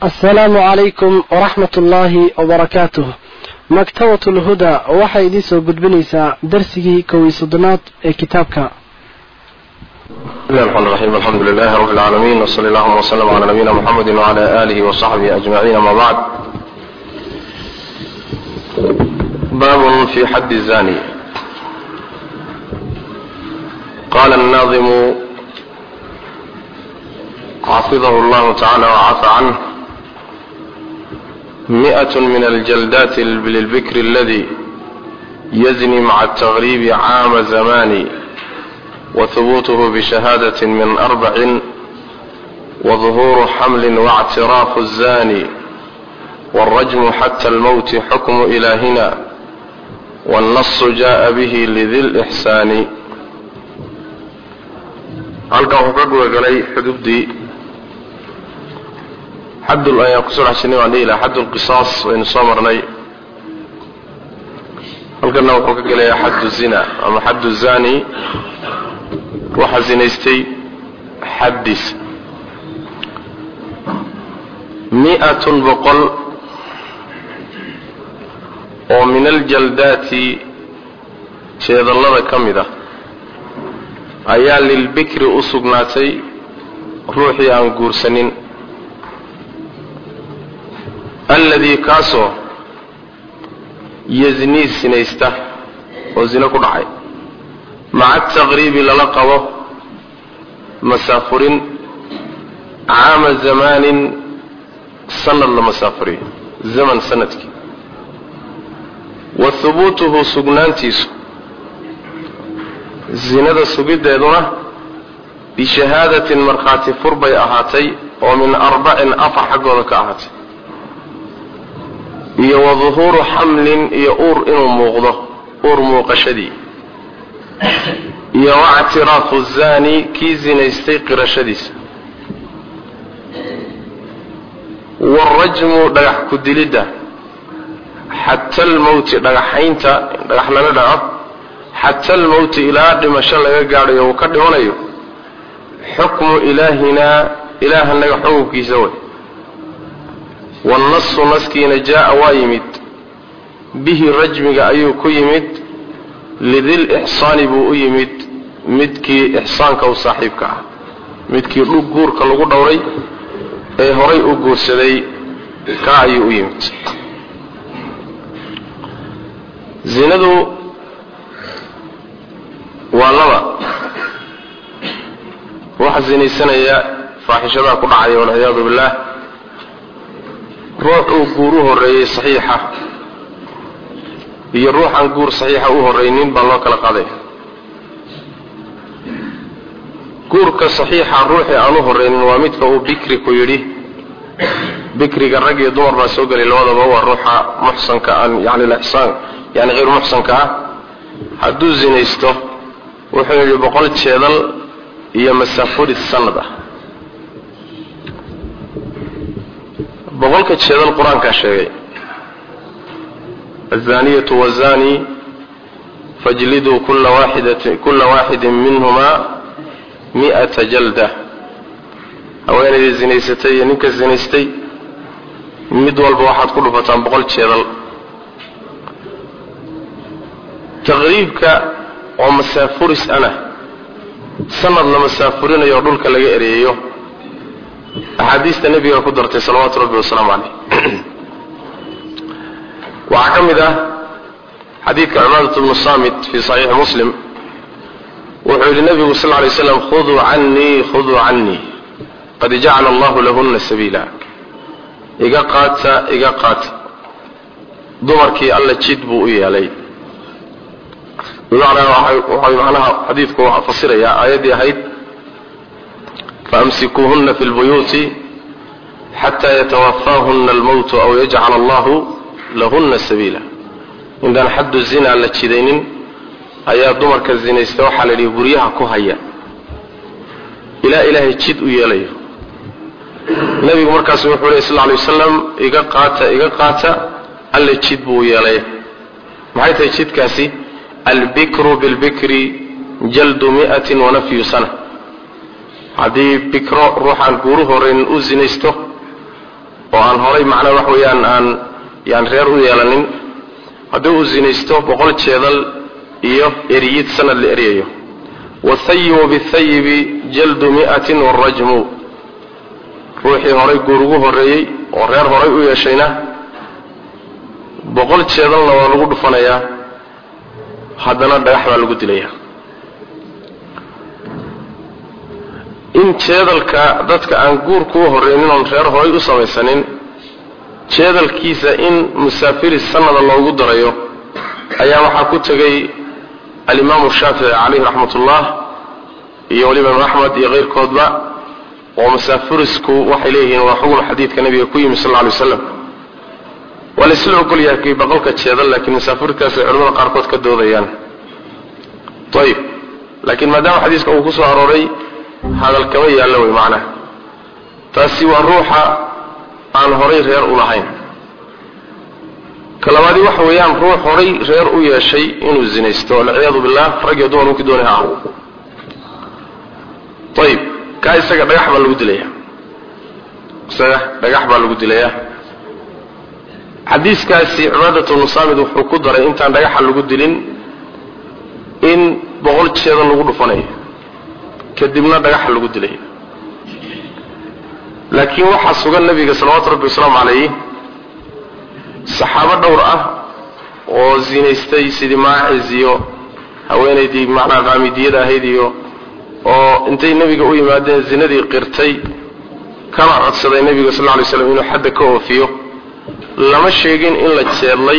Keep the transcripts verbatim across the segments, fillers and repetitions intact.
السلام عليكم ورحمة الله وبركاته. مكتبة الهدى waxay idin soo gudbinaysaa darsigii kow iyo soddonaad ee kitaabka. الرحمن الرحيم الحمد لله رب العالمين وصلى الله وسلم على نبينا محمد وعلى آله وصحبه أجمعين ما بعد. باب في حد الزاني. قال الناظم حفظه الله تعالى وعفى عنه: مئة من الجلدات للبكر الذي يزني مع التغريب عام زمان، وثبوته بشهادة من أربع، وظهور حمل واعتراف الزاني، والرجم حتى الموت حكم إلهنا، والنص جاء به لذي الإحسان. halkan wuxuu ka gudagalay xuduudii xadul ayaa ku soo raacsanay waan ilaa xadul qisaas waynu soo marnay. halkan wuxuu ka galay xaddu zina ama xaddu zani, waxa zinaystay xaddis mi'atun boqol oo min aljaldaati jeedallada ka mid ah ayaa lilbikri u sugnaatay ruuxii aan guursanin, alladii kaasoo yaznii sinaysta oo zino ku dhacay, maca ataqriibi lala qabo masaafurin, caama zamaanin sanad la masaafuriyo, zaman sanadkii, wa hubuutuhu sugnaantiisu zinada sugiddeeduna bishahaadatin markhaati fur bay ahaatay oo min arbacin afar xaggooda ka ahaatay, iyo wa duhuuru xamlin iyo uur inuu muuqdo, uur muuqashadii, iyo wa ictiraafu zaani kii zinaystay qirashadiisa, waarajmu dhagax ku dilidda, xata almowti dhagaxaynta dhagax lala dhaco, xata almowti ilaa dhimasho laga gaadhayo uu ka dhimanayo, xukmu ilaahinaa ilaahanaga xukunkiisa way. wannasu naskiina jaa'a waa yimid bihi rajmiga ayuu ku yimid, lidil ixsaani buu u yimid midkii ixsaanka u saaxiibka ah, midkii dhug guurka lagu dhowray ee horay u guursaday ka ayuu u yimid. zinadu waa laba: waxa zinaysanaya faaxishadaa ku dhacaya walciyaadu billaah, ruux uu guur u horreeyey saxiixa iyo ruuxaan guur saxiixa u horraynin baa loo kala qaaday. guurka saxiixa ruuxii aan u horraynin waa midka uu bikri ku yidhi. bikriga rag iyo dumar baa soo gelay labadaba, waa ruuxa muxsanka aan yani lixsaan yani hayr muxsanka ah. hadduu zinaysto wuxuu yidhi boqol jeedal iyo masaafuri sanad ah. boqolka jeedal qur-aankaa sheegay: azaniyatu wazani fajliduu kula waaxidatin kula waaxidin minhumaa mi'ata jalda. haweenaydii zinaysatay iyo ninka zinaystay mid walba waxaad ku dhufataan boqol jeedal. taqriibka oo masaafuris ana sanad la masaafurinayo oo dhulka laga ereeyo, axaadiista nebiga ku dartay salawaatu rabbi wasalaamu caleyh. waxaa ka mid ah xadiidka cumaadat bnu saamit fii saxiixi muslim, wuxuu yidhi nebigu sal lay slam: khuduu canii khuduu canii qad jacala allahu lahunna sabiila. iga qaata iga qaata, dumarkii alla jid buu u yeelay. bimacnaa waxay macnaha xadiidku fasirayaa aayaddii ahayd: faamsikuuhunna fi lbuyuuti xataa yatawafaahunna almowtu aw yajcala allahu lahunna sabiila. intaan xaddu zina la jidaynin ayaa dumarka zinaysta waxaa la yidhi guryaha ku haya ilaa ilaahay jid u yeelayo. nebigu markaas wuxuu lehy sal lay wasalam: iga qaata iga qaata, alla jid buu u yeelay. maxay tahay jidkaasi? albikru bilbikri jaldu mi'atin wanafyu sana. haddii bikro ruuxaan guuru horeyn u zinaysto وأن هري معنى وحويان أن يعني غير يلانين هدو زينيستو بقول تشيدل إيو إريد سنة الإريو والثيب بالثيب جلد مئة والرجم روحي هري قروه هري وغير هري ويشينا بقول تشيدل نوالغو دفنايا هدنا داحوا لغو دليا in jeedalka dadka aan guur ku horeynin oo reer horay u samaysanin jeedalkiisa in musaafir sanada loogu darayo ayaa waxa ku tagay al-Imam Shafi'i alayhi rahmatullah iyo Imam Ahmad iyo qeyrkoodba oo musaafirisku waxay leeyihiin waa xukun xadiidka nabiga ku yimi sallallahu alayhi wasallam wala islu kulli yakay baqalka jeedal laakiin musaafirkaas culimada qaar kood ka doodayaan طيب laakiin maadaama xadiiska uu ku soo arooray هذا الكما يالله معنا تاسي الروح عن هري غير أولهين كلامادي وحويان روح هري غير أويا شيء إنه الزنيستو والعياذ بالله رجع دون وكدونها طيب كاي سجى بيحمل الود ليه سجى بيحمل الود ليه حديث كاسي عبادة النصامد وحكودر إنت عند يحمل الود لين إن بقولت شيء ذا نقول فنيه كدبنا دغخ لو دلay laakiin waxa sugan nabiga sallallahu alayhi wasallam alayhi saxaaba dhowr ah oo zinaystay sidii maaciziyo haweenaydii macna qaamidiyada ahayd oo intay nabiga u yimaadeen zinadii qirtay kama codsaday nabiga sallallahu alayhi wasallam inuu xad ka oofiyo lama sheegin in la jeelay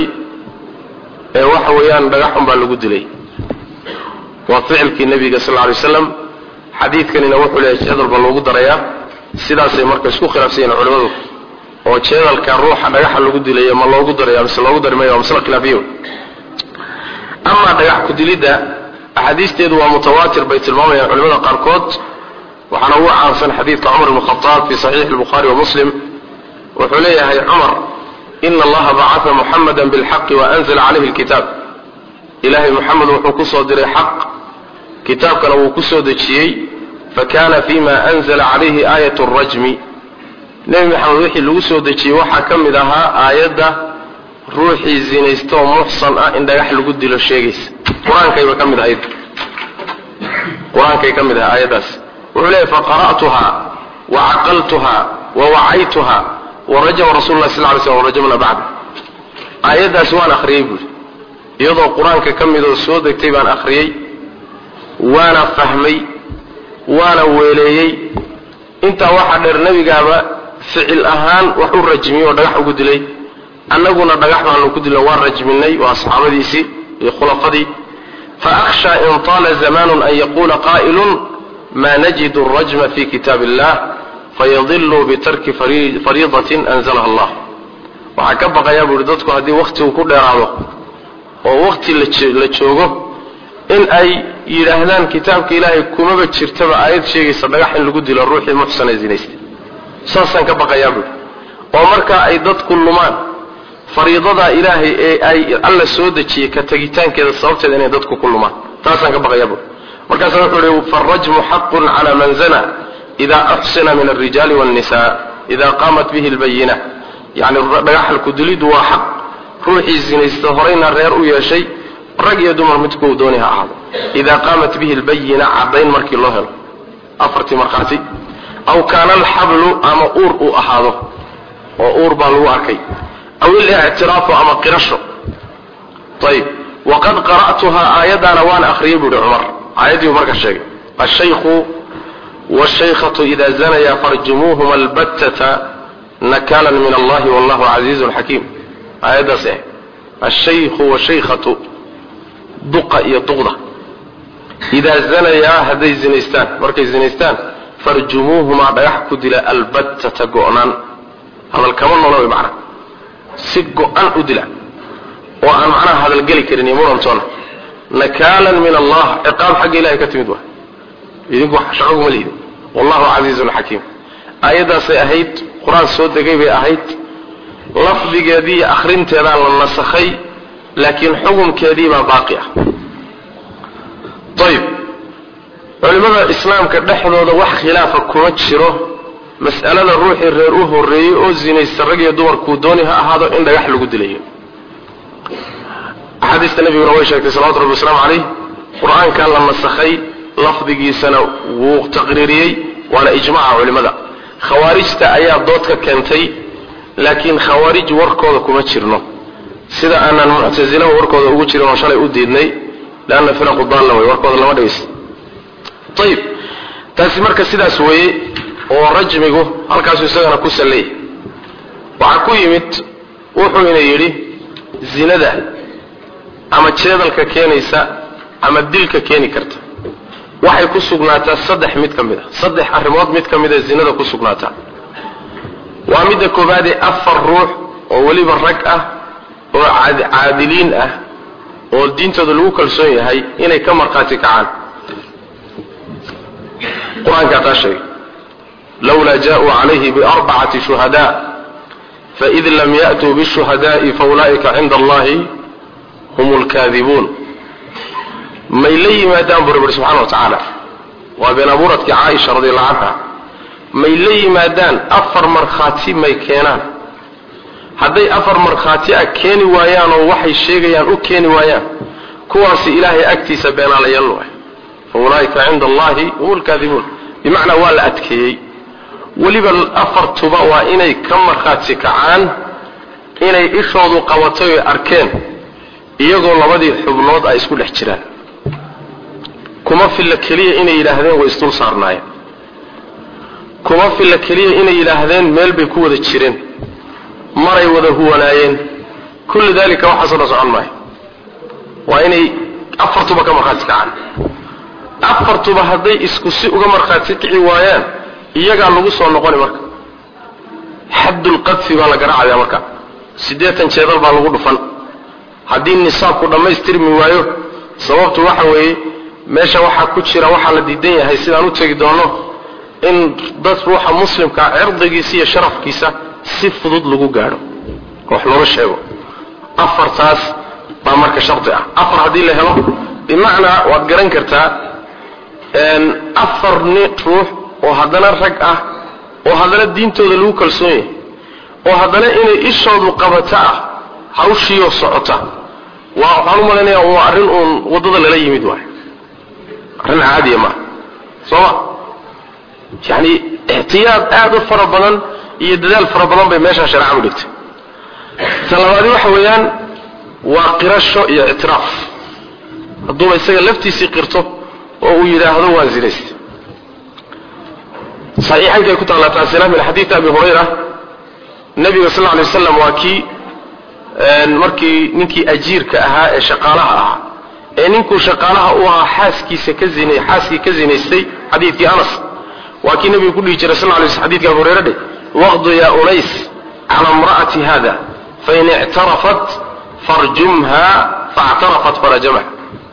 ee waxa weeyaan dhagaxun baa lagu dilay waa ficilkii nabiga sallallahu alayhi wasallam حديث كان ينوح له جدل باللوغو دريا سيداسay marka isku khilaafsan culimadu oo jeedalka ruuxa dhagax lagu dilay ma loogu darayo mise loogu darmayo mise khilaafiyo ama dhagax ku dilida ahadiisteedu waa mutawaatir bay tilmaamayaan culimada qaar kood waxana uu caansan xadiidka Umar ibn Khattab fi sahih al-Bukhari wa Muslim wuxuu leeyahay Umar inna Allah ba'atha Muhammadan bil haqq wa anzala alayhi al-kitab ilahi Muhammad wuxuu ku soo diray xaq كتاب كان وكسو دجيي فكان فيما أنزل عليه آية الرجم نبي محمد وحي لو سو دجيي waxa kamid aha aayada ruuxi zinaysto muhsan ah in dhagax lagu dilo sheegays quraanka ay kamid ahayd quraanka ay kamid ahayd aayadaas wuxuu leeyahay faqara'tuha wa aqaltuha wa wa'aytuha wa rajama rasuulullah sallallahu alayhi wasallam rajamna ba'd aayadaas waan akhriyay iyadoo quraanka kamid oo soo degtay baan akhriyay وانا فهمي وانا ويليي انت waxa dheer nabigaaba ficil ahaan wuxuu rajmiyo dhagax ugu dilay annaguna dhagax baan ku dilay waan rajminay waa asxaabadiisi iyo khulafadii fa akhsha in tala zaman an yaqula qa'ilun ma najidu ar-rajma fi kitabillah fayadhillu bi tarki fariidatin anzalaha Allah waxa ka baqaya buu dadku hadii waqti uu ku dheeraado oo waqti la joogo in ay yiraahdaan kitaabka Ilaahay kuma ba jirtaba aayad sheegaysa dhagax in lagu dilo ruuxii muxsan zinaystay saasan ka baqayaan oo marka ay dadku lumaan fariidada Ilaahay ee ay alla soo dajiyay ka tagitaankeeda sababteeda inay dadku ku lumaan taasan ka baqayaan marka wuxuu leeyahay farajmu haqqun ala man zana idha ahsana min ar-rijal wan-nisaa idha qamat bihi al-bayyinah yani dhagax ku dilidu waa xaq ruuxii zinaystay horeyna reer u yeeshay rag iyo dumar midku doonaya ahaado idha qamat bihi albayna adayn markii loo helo afarti marqaati aw kana alhablu ama ur u ahaado oo ur baa lagu arkay aw al-i'tiraf ama qirasho طيب وقد قرأتها آياتنا وانا أخريب ابن عمر آياتي ومركز الشيخ الشيخ والشيخة إذا زنيا فرجموهما البتة نكالا من الله والله عزيز حكيم آيات سيه الشيخ والشيخة دقة يطغضة إذا زنيا هذي زنيستان مركز زنيستان فرجموهما بيحكو دل البتة قعنان هذا الكمان نولوي معنا سقعنان أدلا وأن معنا هذا القلي كرين يمورا متونا نكالا من الله إقام حق إلهي كتمدوه يدنكو شعوكم الهيد والله عزيز حكيم آيادا سيأهيد قرآن سود قيبي أهيد لفظ قدي أخرين تيران للنسخي لكن حكم كذيبة باقية طيب علماء الإسلام كدحضوا ذا وح خلافة كمتشره mas'alada ruuxii reer u horreeyey oo zinaysta rag iyo dumarkuu dooni ha ahaado in dhagax lagu dilayo axaadiista nabiguna way sheegtay salawatu rabbi wasalaamu calayh qur-aankan la nasakhay lafdigiisana wuu taqriiriyey waana ijmaaca culimada khawaarijta ayaa doodka keentay laakiin khawaarij warkooda kuma jirno sida aanan muctasilaba warkooda ugu jirin oo shalay u diidnay laanna firaqu daalla way warkooda lama dhegaysto ayib taasi marka sidaas weeye oo rajmigu halkaasuu isagana ku salleeyay waxaa ku yimid wuxuu ina yidhi zinada ama jeedalka keenaysa ama dilka keeni karta waxay ku sugnaataa saddex mid ka mid a saddex arrimood mid ka mid a zinada ku sugnaataa waa midda koobaadee afar ruux oo weliba rag ah oo caadiliin ah oo diintooda lagu kalsoon yahay inay ka markhaati kacaan qur-aankaa taa sheegay lawlaa jaa-uu calayhi biarbacati shuhadaa faid lam ya'tuu bishuhadaa'i faulaa'ika cinda allahi hum lkaadibuun may la yimaadaan buu rabbi subxana wa tacaala waa been abuuradkii caaisha radi allahu canha may la yimaadaan afar markhaati may keenaan hadday afar markhaati ah keeni waayaan oo waxay sheegayaan u keeni waayaan kuwaasi ilaahay agtiisa beenaalayaal waay fa ulaa'ika cinda allahi hum lkaadibuun bimacnaa waa la adkeeyey weliba afartuba waa inay ka markhaati kacaan inay ishoodu qabatay oy arkeen iyagoo labadii xubnood ay isku dhex jiraan kuma filla keliya inay yidhaahdeen way isdul saarnaayeen kuma filla keliya inay yidhaahdeen meel bay ku wada jireen maray wada huwanaayeen kullu dalika waxaasoo dhan socon maayo waa inay afartuba ka markhaati kacaan afartuba hadday isku si uga markhaati kici waayaan iyagaa lagu soo noqoni marka xaddulqadfi baa la garaacaya marka siddeetan jeedal baa lagu dhufan haddii nisaabku dhammaystirmi waayo sababtu waxa weeye meesha waxaa ku jira waxaa la diidan yahay sidaan u tegi doono in dad ruuxa muslimkaa cirdigiisa iyo sharafkiisa si fudud lagu gaadho oo wax looga sheego afartaas baa marka shardi ah afar haddii la helo bimacnaa waad garan kartaa afar ni ruux oo haddana rag ah oo haddana diintooda lagu kalsoon yahay oo haddana inay ishoodu qabato ah hawshiioo socota waa waxaan u malaynayaa waa arrin uun waddada lala yimid waay arrin caadiya maaha sooma yacni ixtiyaad aada u fara badan iyo dadaal fara badan bay meeshaa shareecadu dhigtay ta labaadi waxa weeyaan waa qirasho iyo ictiraaf hadduuba isaga laftiisii qirto oo uu yidhaahdo waan zinaysta saxiixankay ku taallaa taasina min xadiidi abi hurayra nabiga sal alla alay wasalam waa kii markii ninkii ajiirka ahaa ee shaqaalaha ahaa ee ninkuu shaqaalaha u ahaa xaaskiisa ka zinay xaaskii ka zinaystay xadiidkii anas waa kii nabigu ku dhihi jiray sal alay slam xadidka abu hurayra dhe waqdu yaa unays cala imra'ati hada fain ictarafat farjumha faactarafat farajamha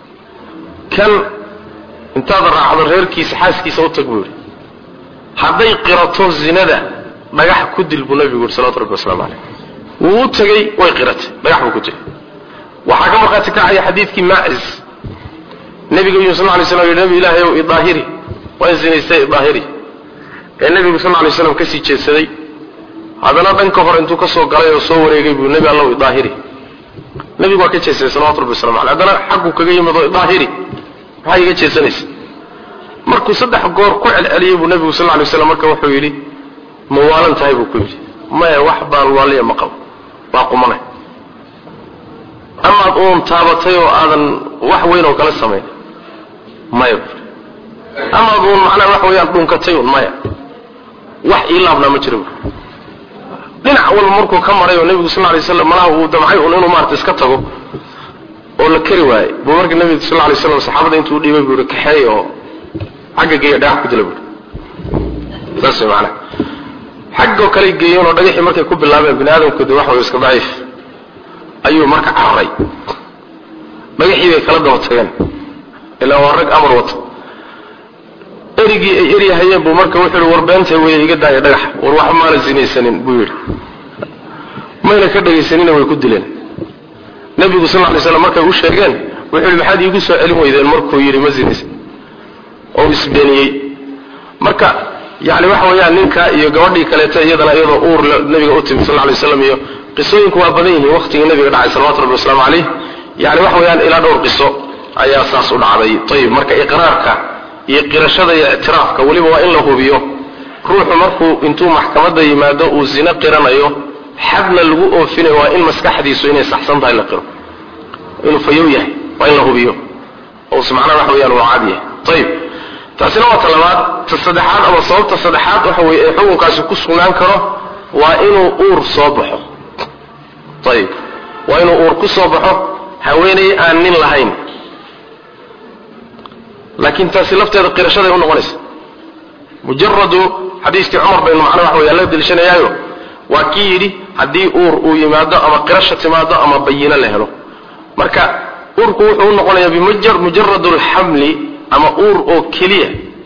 kan intaad raacdo reerkiisa xaaskiisa u tag buu yidhi hadday qirato zinada dhagax ku dil buu nabigu yidhi salawatu rabbi wasalaamu calayh wuu u tegey way qiratay dhagax buu ku dilay waxaa ka markhaati kacaya xadiidkii maacis nabiga yuu sal lay slam yidhi nabi ilaahay ow idaahiri waan zinaystay idaahiri ee nabigu sal lay slam ka sii jeedsaday haddana dhanka hor intuu ka soo galay oo soo wareegay buu nebi allow idaahiri nabigu waa ka jeedsaday salawatu rabbi waslamu caleyh haddana xaggu kaga yimid oo idaahiri maxaa iga jeedsanaysa markuu saddex goor ku celceliyey buu nabigu sal lay slam marka wuxuu yidhi ma waalan tahay buu ku yidhi maya wax baan waaliya ma qabo waa qumanay amaad uun taabatay oo aadan wax weyn oo kala samayn maya amaad uun macnaa wax weeyaan dhunkatay un maya wax ii laabnaa ma jira bu dhinac walba markuu ka maray oo nabigu sal lay slam malaha uu damcay un inuu maarata iska tago oo la kari waayey buu marka nabigu sal lay slam saxaabada intuu u dhiibay buu yihi kaxeey oo xagga geeya dhagax ku dila buui saas way macnaa xaggoo kale geeyeen oo dhagaxii markay ku bilaabeen bini aadamkooda wax way iska daciif ayuu marka cararay dhagaxii bay kala daba tageen ilaa waa rag amar wato erigii ay eryahayeen buu marka wuxuu yihi war beentay weeye iga daaya dhagax war wax maana zinaysanin buu yidhi mayna ka dhagaysanina way ku dileen nabigu sal lay slam markay u sheegeen wuxuu yihi maxaad iigu soo celin weydeen markuu yidhi ma zinaysan oo isbeeniyey marka yani waxa weeyaan ninka iyo gabadhii kaleeto iyadana iyadoo uur nabiga u timi sallallahu alayhi wasallam iyo qisooyinku waa badan yihiin waqtigii nabiga dhacay sallallahu alayhi wasallam alayhi yani waxa weeyaan ila dhowr qiso ayaa saas u dhacday tayib marka iqraarka iyo qirashada iyo i'tiraafka waliba waa in la hubiyo ruuxu markuu intuu maxkamadda yimaado uu zina qiranayo xadna lagu oofinayo waa in maskaxdiisu inay saxsan tahay la qiro inuu fayow yahay waa in la hubiyo oo subxaana waxa weeyaan waa cad yahay tayib taasina waa talabaad ta saddexaad ama sababta saddexaad waxa weeye ee xukunkaasi ku sugnaan karo waa inuu uur soo baxo tayib waa inuu uur ku soo baxo haweeney aan nin lahayn laakiin taasi lafteeda qirashaday u noqonaysa mujarradu xadiiskii cumar bin macna waxa weeye la dilshanayaayo waa kii yidhi haddii uur uu yimaado ama qirasho timaado ama bayino la helo marka uurku wuxuu u noqonayaa bimujarrad alxamli ama uur oo keliya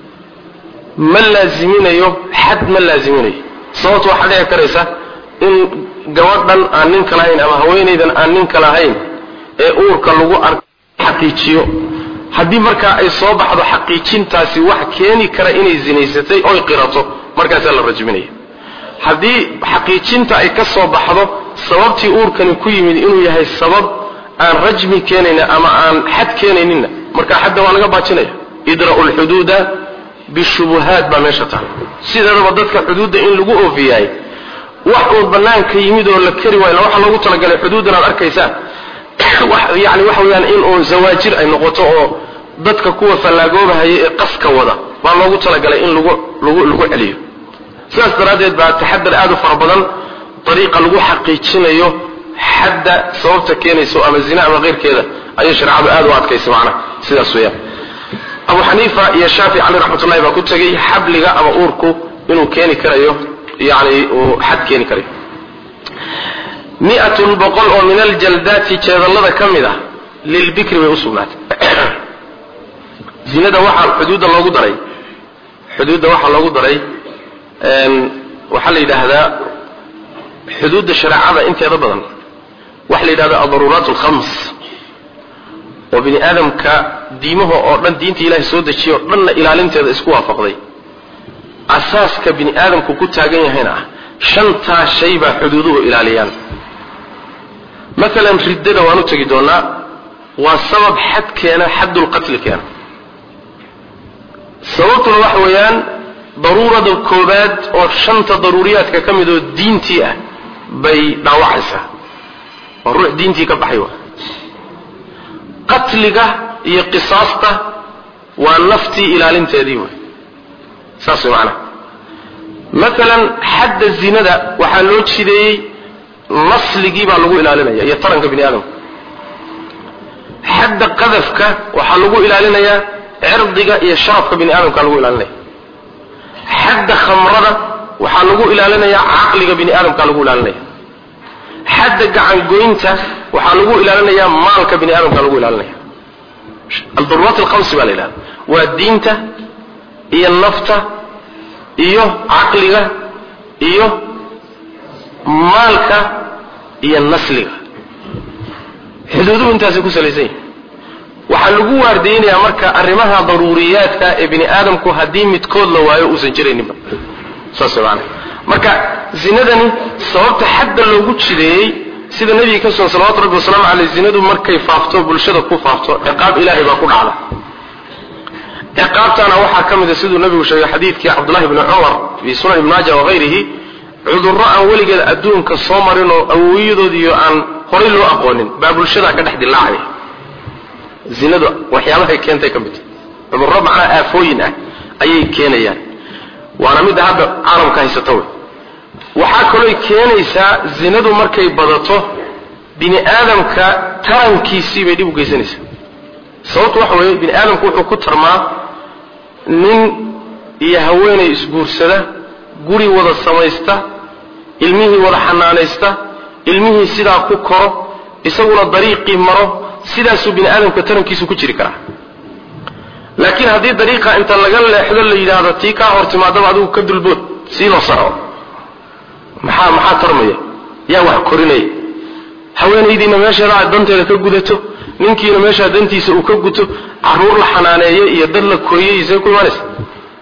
ma laaziminayo xad ma laaziminayo sababtu waxaa dhici karaysa in gabadhan aan ninka lahayn ama haweenaydan aan ninka lahayn ee uurka lagu arko xaqiijiyo haddii markaa ay soo baxdo xaqiijintaasi wax keeni kara inay zinaysatay oy qirato markaasaa la rajminaya haddii xaqiijinta ay ka soo baxdo sababtii uurkani ku yimid inuu yahay sabab aan rajmi keenayna ama aan xad keenayninna marka xadda waa laga baajinaya idra'u lxuduuda bishubuhaat baa meesha tahay sideedaba dadka xuduudda in lagu oofiyaay wax oo bannaanka yimid oo la kari waayo waxaa loogu talagalay xuduuddan aad arkaysaan yani waxa weeyaan in oo zawaajir ay noqoto oo dadka kuwa fallaagoobahaye ee qaska wada baa loogu talagalay in lagu lagu lagu celiyo sidaas daraaddeed baa taxadar aad u fara badan dariiqa lagu xaqiijinayo xadda sababta keenayso ama zina ama keyrkeeda ayay shareecadu aad u adkaysa macna sidaas weeyaan abu xaniifa iyo shaafici cali raxmatullahi baa ku tegey xabliga ama uurku inuu keeni karayo yani uu xad keeni karayo mi'atun boqol oo min aljaldaati jeedallada ka mid ah lilbikri bay u sugnaatay zinada waxaa xuduudda loogu daray xuduudda waxaa loogu daray waxaa la yidhaahdaa xuduudda shareecada inteeda badan waxa la yidhahdaa adaruuraat alkhams oo bini aadamka diimaha oo dhan diinta ilaahay soo dejiyo oo dhanna ilaalinteeda isku waafaqday asaaska bini aadamku ku taagan yahayna ah shantaa shay baa xuduuduhu ilaaliyaan maalan riddada waan u tegi doonaa waa sabab xad keena xaddulqatli keena sababtuna waxa weeyaan daruurada koobaad oo shanta daruuriyaadka ka mid oo diintii ah bay dhaawacaysaa waa ruux diintii ka baxay waa qatliga iyo qisaasta waa naftii ilaalinteedii wey saas way macnaha maalan xadda zinada waxaa loo jideeyey nasligii baa lagu ilaalinaya iyo taranka bini aadamka xadda qadafka waxaa lagu ilaalinayaa cirdiga iyo sharafka bini aadamka lagu ilaalinaya xadda khamrada waxaa lagu ilaalinayaa caqliga bini aadamka lagu ilaalinaya xadda gacangoynta waxaa lagu ilaalinayaa maalka bini aadamka lagu ilaalinaya aldaruuraat alkhamsi baa la yidhahda waa diinta iyo nafta iyo caqliga iyo maalka iyo nasliga xuduuduhu intaasay ku salaysan yihin waxaa lagu waardeynayaa marka arrimaha daruuriyaadka ee bini aadamku haddii midkood la waayo uusan jirayninba saas maana marka zinadani sababta xadda loogu jideeyey sida nabiga ka sugan salawatu rabbi wasalaamu caleyh zinadu markay faafto bulshada ku faafto ciqaab ilaahay baa ku dhacda ciqaabtana waxaa ka mid a siduu nabigu sheegay xadiidkii cabdullahi bni cumar fi sunan ibn maaja wagayrihi cudurro aan weligeed adduunka soo marin oo awooyadood iyo aan horay loo aqoonin baa bulshada ka dhex dilaacaya zinadu waxyaabahay keentay ka mid cudurro macnaa aafooyin ah ayay keenayaan waana midda hadda caalamka haysata wey waxaa kalooy keenaysaa zinadu markay badato bini aadamka tarankiisii bay dhib u geysanaysaa sababtu waxa weeye bini aadamku wuxuu ku tarmaa nin iyo haweenay isguursada guri wada samaysta ilmihii wada xanaanaysta ilmihii sidaa ku koro isaguna dariiqii maro sidaasuu bini aadamka tarankiisu ku jiri karaa laakiin haddii dariiqa inta laga leexdo la yidhaahdo tii kaa hor timaadaba adigu ka dulbood sii loo saro maxaa maxaa tarmaya yaa wax korinaya haweenaydiina meesheeda aad danteeda ka gudato ninkiina meeshaa dantiisa uu ka guto caruur la xanaaneeye iyo dad la koriyey isay ku imaanaysa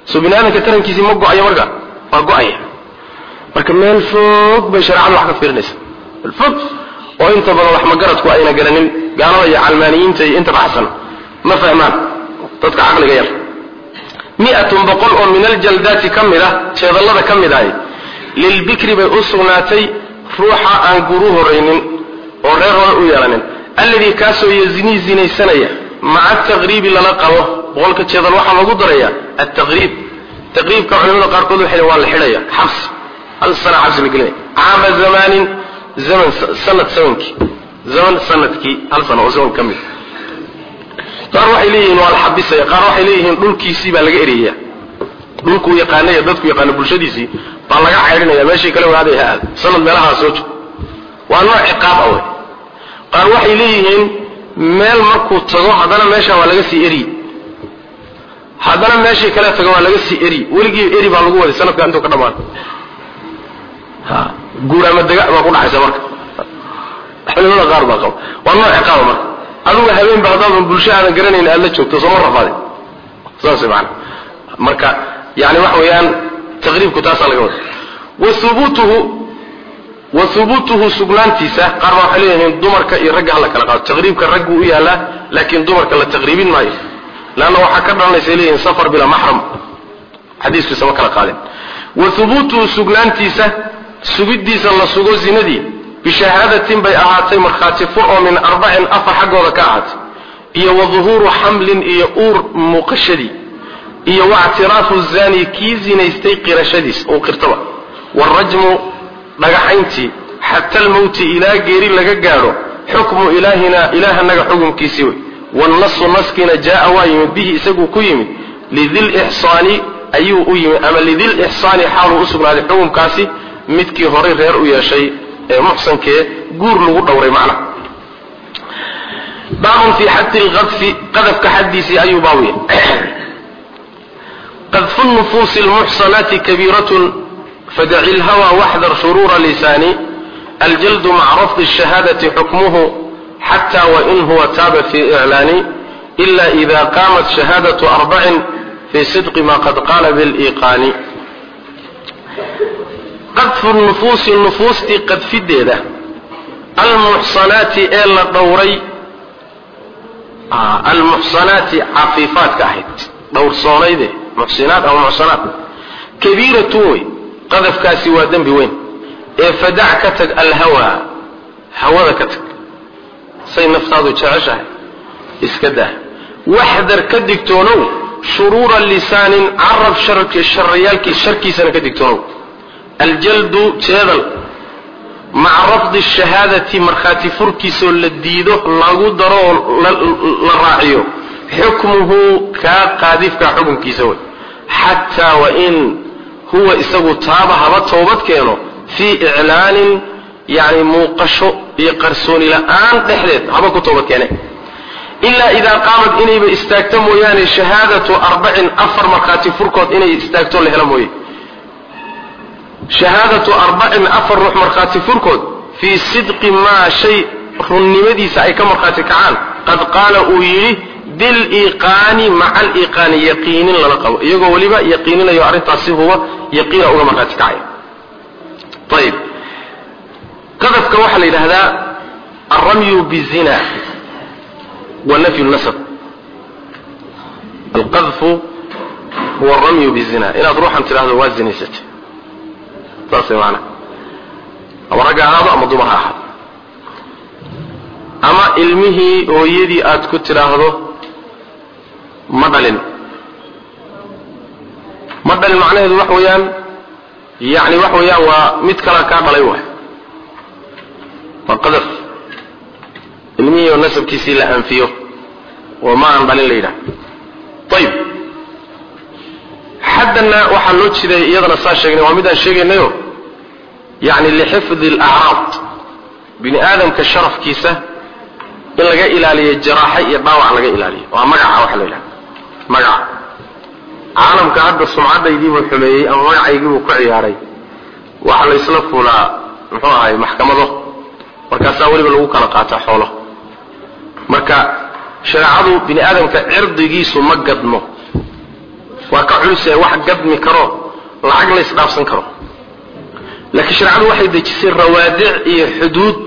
soo binaanka tarankiisi ma go'ayo marka waa go'aya marka meel fog bay shariicadu wax ka fiirinaysa fog oo inta badan wax magaradku ayna garanin gaalada iyo calmaaniyiinta iyo inta baxsan ma fahmaan dadka aqliga yar mi'atun boqol oo min aljaldati kamida jeedallada kamidaay lilbikri bay u sugnaatay ruuxa aan guru horeynin oo reer hore u yeelanin alladii kaasoo yazni zinaysanaya maca taqriibi lala qabo boqolka jeedal waxaa lagu daraya ataqriib taqriibka culimada qaarkood waxay waa la xidhaya xabs hal sana xabs la gelinaya caama zamaanin zaman sanad sanankii zaman sanadkii hal sana oo zaman kamid qaar waxay leeyihiin waa la xabisaya qaar waxay leeyihiin dhulkiisii baa laga eriyaya dhulku yaqaanaya dadku yaqaano bulshadiisii baa laga caydinaya meeshii kale waaday aad sanad meelaha soo joog waa nooc ciqaab ah qaar waxay leeyihiin meel markuu tago hadana meesha waa laga sii eri hadana meeshii kale tago waa laga sii eri weligii eri baa lagu waday sanadka intuu ka dhamaan ha guurama daga baa ku dhacaysa marka xilmada qaar baa qaba waa nooc ciqaab marka adigu habeen baadaan bulshada garanayna aad la joogto soo marfaday saas macna marka yani wax weeyaan taqriibku taas laga wada wasubutuhu wasubutuhu sugnaantiisa qaar baa waxay leeyihiin dumarka iyo ragga la kala qaado taqriibka raggu u yaala laakiin dumarka la taqriibin maayo laana waxa ka dhalanaysa leeyihiin safar bila mahram xadiisku sama kala qaadeen wasubutuhu sugnaantiisa sugidiisa la sugo zinadii bishahadatin bay ahaatay markhaati fur oo min arba'in afar xaggooda ka ahaatay iyo wadhuhuru hamlin iyo ur muqashadi iyo wa'tiraafu zani kii zinaystay qirashadiis oo qirtaba warajmu dhagaxaynti hatta almawt ila geeri laga gaaro xukmu ilaahina ilaahanaga xukumkiisi way والنص نسكنا جاء وايم به isagu ku yimid lidil ihsani ayu u yimid ama lidil ihsani xalu usugnaad xukumkaasi midkii hore reer u yeeshay ee muxsankee guur lagu dhowray macna baabun fi hadd al-ghadf qadaf ka hadisi ayu baawiya قذف النفوس المحصنات كبيرة فدع الهوى واحذر شرور لساني الجلد مع رفض الشهادة حكمه حتى وإن هو تاب في إعلاني إلا إذا قامت شهادة أربع في صدق ما قد قال بالإيقان قذف النفوس النفوس قد في الديدة المحصنات إلا دوري آه المحصنات عفيفات كاحد دور صونيده محسنات أو محصنات كبيرة توي قذف كاسي ودن بوين فدع كتك الهوى هوى كتك سي نفتاضو تشعشه اسكده واحذر كدكتونو شرور اللسان عرف شرك الشريالك الشركي سنة كدكتونو الجلد تيذل مع رفض الشهادة مرخاتي فركسو للديدو لاغو درو للراعيو حكمه كقاذف كحكم كيسوي حتى وإن هو إساقو تابا هبا توبت كينو في إعلان يعني موقشو يقرسون إلى آن تحديد هبا كتوبت كينو إلا إذا قامت إني بإستاكتمو يعني شهادة أربع أفر مرخاتي فركوت إني إستاكتون لهلموي شهادة أربع أفر روح مرخاتي فركوت في صدق ما شيء رنمدي سأيك مرخاتي كعان قد قال أويلي بالإيقان مع الإيقان يقين للقو يقول ولبا يقين لا يعرف تصيب هو يقين أولا مرخاتي كعان طيب قذف كوحل إلى هذا الرمي بالزنا ونفي النسب القذف هو الرمي بالزنا إلى تروح أنت لهذا وازن يست تصل معنا أو رجع هذا أما ضمها أحد أما علمه ويدي أتكت لهذا مدل مدل معناه ذو وحويان يعني وحويان ومتكلا كعب عليه فقذف علمه والنسب كيسي لأنفيه وما أنبال الليلة طيب حدنا وحلوت شيء يضنا صار شيء ومدى شيء نيو يعني لحفظ الأعراض بني آدم كالشرف كيسة إلا جاء إلى لي الجراحة يضاوع لجاء إلى لي ومقع وحليلة مقع عالم كعد السمعة يجيب الحمية أو مقع يجيب كعياري وحل يصلف ولا محوها محكمة markaas waliba lagu kala qaataa xoolo marka shariicadu bini aadamka cirdigiisu ma gadmo waa ka culus ee wax gadmi karo lacag la isdhaafsan karo laakiin sharcadu waxay dejisay rawaadic iyo xuduud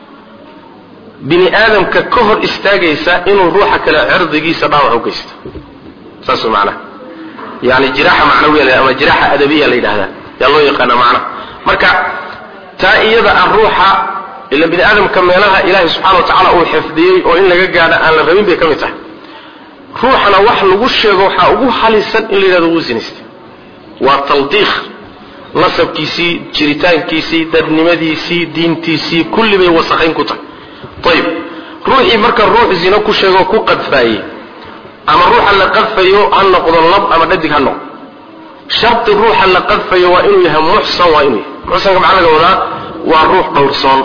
bini aadamka ka hor istaagaysa inuu ruuxa kale cirdigiisa dhaawac u geysto saas macnaha yani jiraaxa macnawiya ama jiraaxa adabiya la yiraahdaa yaa loo yaqaan macna marka taa iyada aan ruuxa ila bini aadamka meelaha ilaahay subxaanahu wa ta'ala uu xifdiyay oo in laga gaadho aan la rabin bay kamid tahay ruuxana wax lagu sheego waxa ugu halisan in la yiraahdo uu zinaysto waa taldiikh nasabkiisii jiritaankiisii dadnimadiisii diintiisii kulli bay wasakhayn ku tahay طيب روحي marka ruux zina ku sheego ku qadfay ama ruuxa la qadfayo aan noqdo lab ama dhadig ha noqdo sharti ruuxa la qadfayo waa inuu yahay muhsan waa inuu muhsan ka macna wada waa ruux dhowrsoon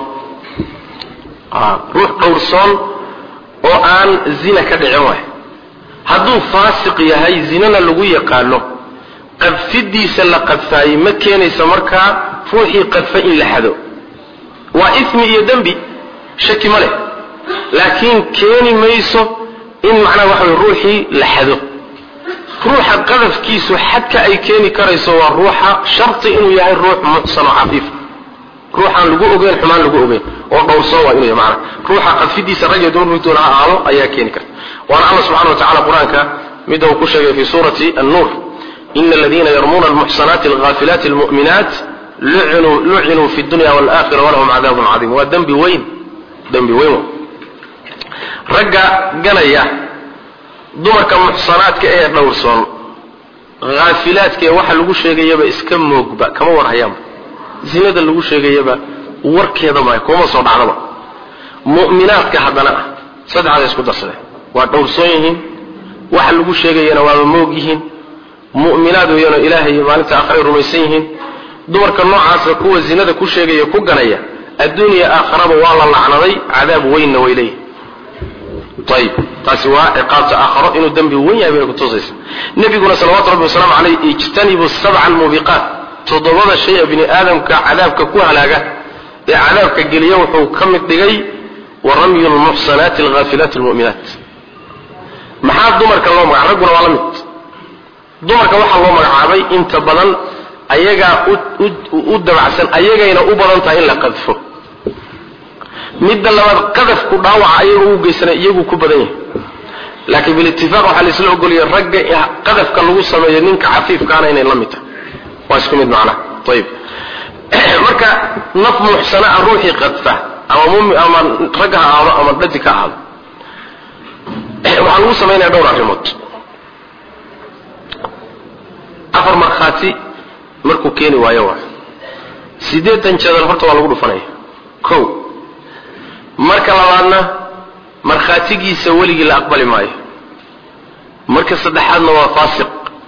ah ruux dhowrsoon oo aan zina ka dhicin waay haduu faasiq yahay zinana lagu yaqaano qadfidiisa la qadfay ma keenaysa marka ruuxi qadfa in la xado waa ismi iyo dambi shaki male laakiin keeni mayso in macna waxa ruuxi la xado ruuxa qadafkiisu xadka ay keeni karayso waa ruuxa sharti inuu yahay ruux muhsan oo afif ruuxan lagu ogeyn xumaan lagu ogeyn oo dhowrso waa inuu macna ruuxa qadfidiisa rajul doon aalo ayaa keeni karta wa Allah subhanahu wa ta'ala quraanka mid uu ku sheegay fi surati an-nur inna alladhina yarmuna al-muhsanati al-ghafilati al-mu'minat lu'inu lu'inu fi ad-dunya wal-akhirah wa lahum 'adabun 'adhim wa dambi wayn dambi weyn ragga galaya dumarka muhsanaadka ee dhowrsoon gaafilaadka waxa lagu sheegayaba iska moogba kama warhayaan zinada lagu sheegayaba warkeeda ma kuma soo dhacdaba mu'minaadka hadana saddex isku darsaday waa dhowrsoon yihiin waxa lagu sheegayana waa moog yihiin mu'minaadu yana ilaahay maalinta aakhire rumaysan yihiin dumarka noocaas kuwa zinada ku sheegaya ku ganaya الدنيا آخرة والله لعنضي عذاب وين ويليه طيب تسوى عقاب آخر إنه الدنب وين يبين كتوزيس النبي قلنا صلوات ربي وسلام عليه اجتنبوا السبع الموبقات تضرب الشيء بني آدم كعذاب ككوها لاجه عذاب كجليه وحكم الدجي ورمي المحصنات الغافلات المؤمنات محاد دمر كلام مع رجل ولا مت دمر كواحد الله مرعابي انت بدل أيجا أود بعسن أيجا هنا أوبرن تاين لقذفه مد لما قذف كداوع أيجو جسنا يجو كبدين لكن بالاتفاق على الإسلام يقول يرجع قذف كان لو سمينين كعفيف كان هنا لمته واسكم معنا طيب مركا نف محسنة الروحي قذفه أو مم أو رجع أو بدك عال وعلو سمينا دور الرموت أفر مرخاتي markuu keeni waayo waa sideetan jeedal horta waa lagu dhufanay ko marka labaadna markhaatigiisa waligi la aqbali maayo marka saddexaadna waa faasiq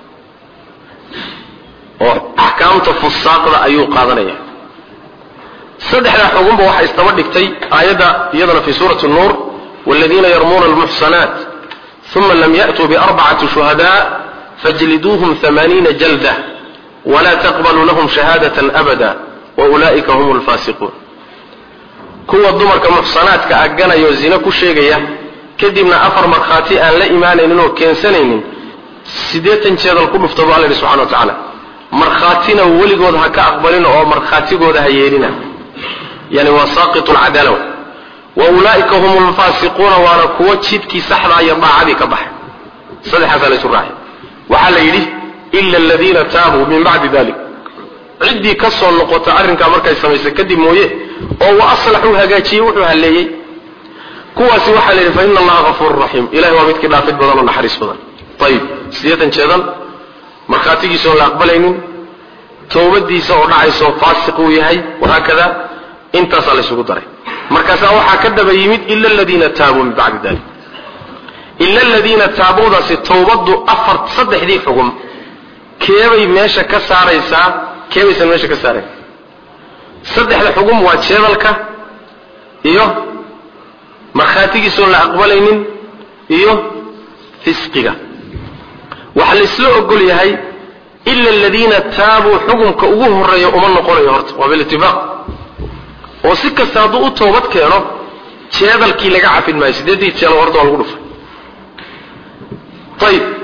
oo ahkaamta fusaaqda ayuu qaadanaya saddexda xukunba waxa istaba dhigtay aayada iyadana fi suurati an-nur walladina yarmuna al-muhsanat thumma lam ya'tu bi arba'ati shuhada fajliduhum thamanina jaldah ولا تقبلوا لهم شهادة أبدا وأولئك هم الفاسقون كوا الضمر كمحصنات كأجنا يوزينا كشيء كدمنا أفر مرخاتي أن لا إيمان إنه كان سنين سيدات انشاد القلب في طبع الله سبحانه وتعالى مرخاتنا ولي قودها كأقبلنا أو مرخاتي قودها ييرنا يعني وساقط العدالة وأولئك هم الفاسقون وانا كوا تشيبكي سحر يضع عبيك بحر صدح ثالث الراحي وحال يليه إلا الذين تابوا من بعد ذلك عدي كسر النقطة عرنك أمرك يسميس كدي مويه أو أصلحوا هجاتي وحوها اللي كوا سوحا لي فإن الله غفور رحيم إلهي ومتك لا فد بدل ونحرس بدل طيب سيئة شذل مرخاتي سوى الأقبلين توبدي سوى رعي سوى فاسق ويهي وهكذا انت صالي سوى قدري مركزا وحا كدب يميد إلا الذين تابوا من بعد ذلك إلا الذين تابوا ذا ستوبدوا أفر تصدح دي حكم كيبي ماشا كساريسا كيبي سن ماشا كساري صدح الحكم واتشيدلك ايوه مرخاتيكي سون لا اقبلين ايوه فسقيا وحل اسلو اقول يهي الا الذين تابوا حكمك ugu horeeyo uma noqonayo horta waa bil ittifaq oo si kasta uu toobad keeno jeedalkii laga cafin maayo sideedii jeedal horta waa lagu dhufay طيب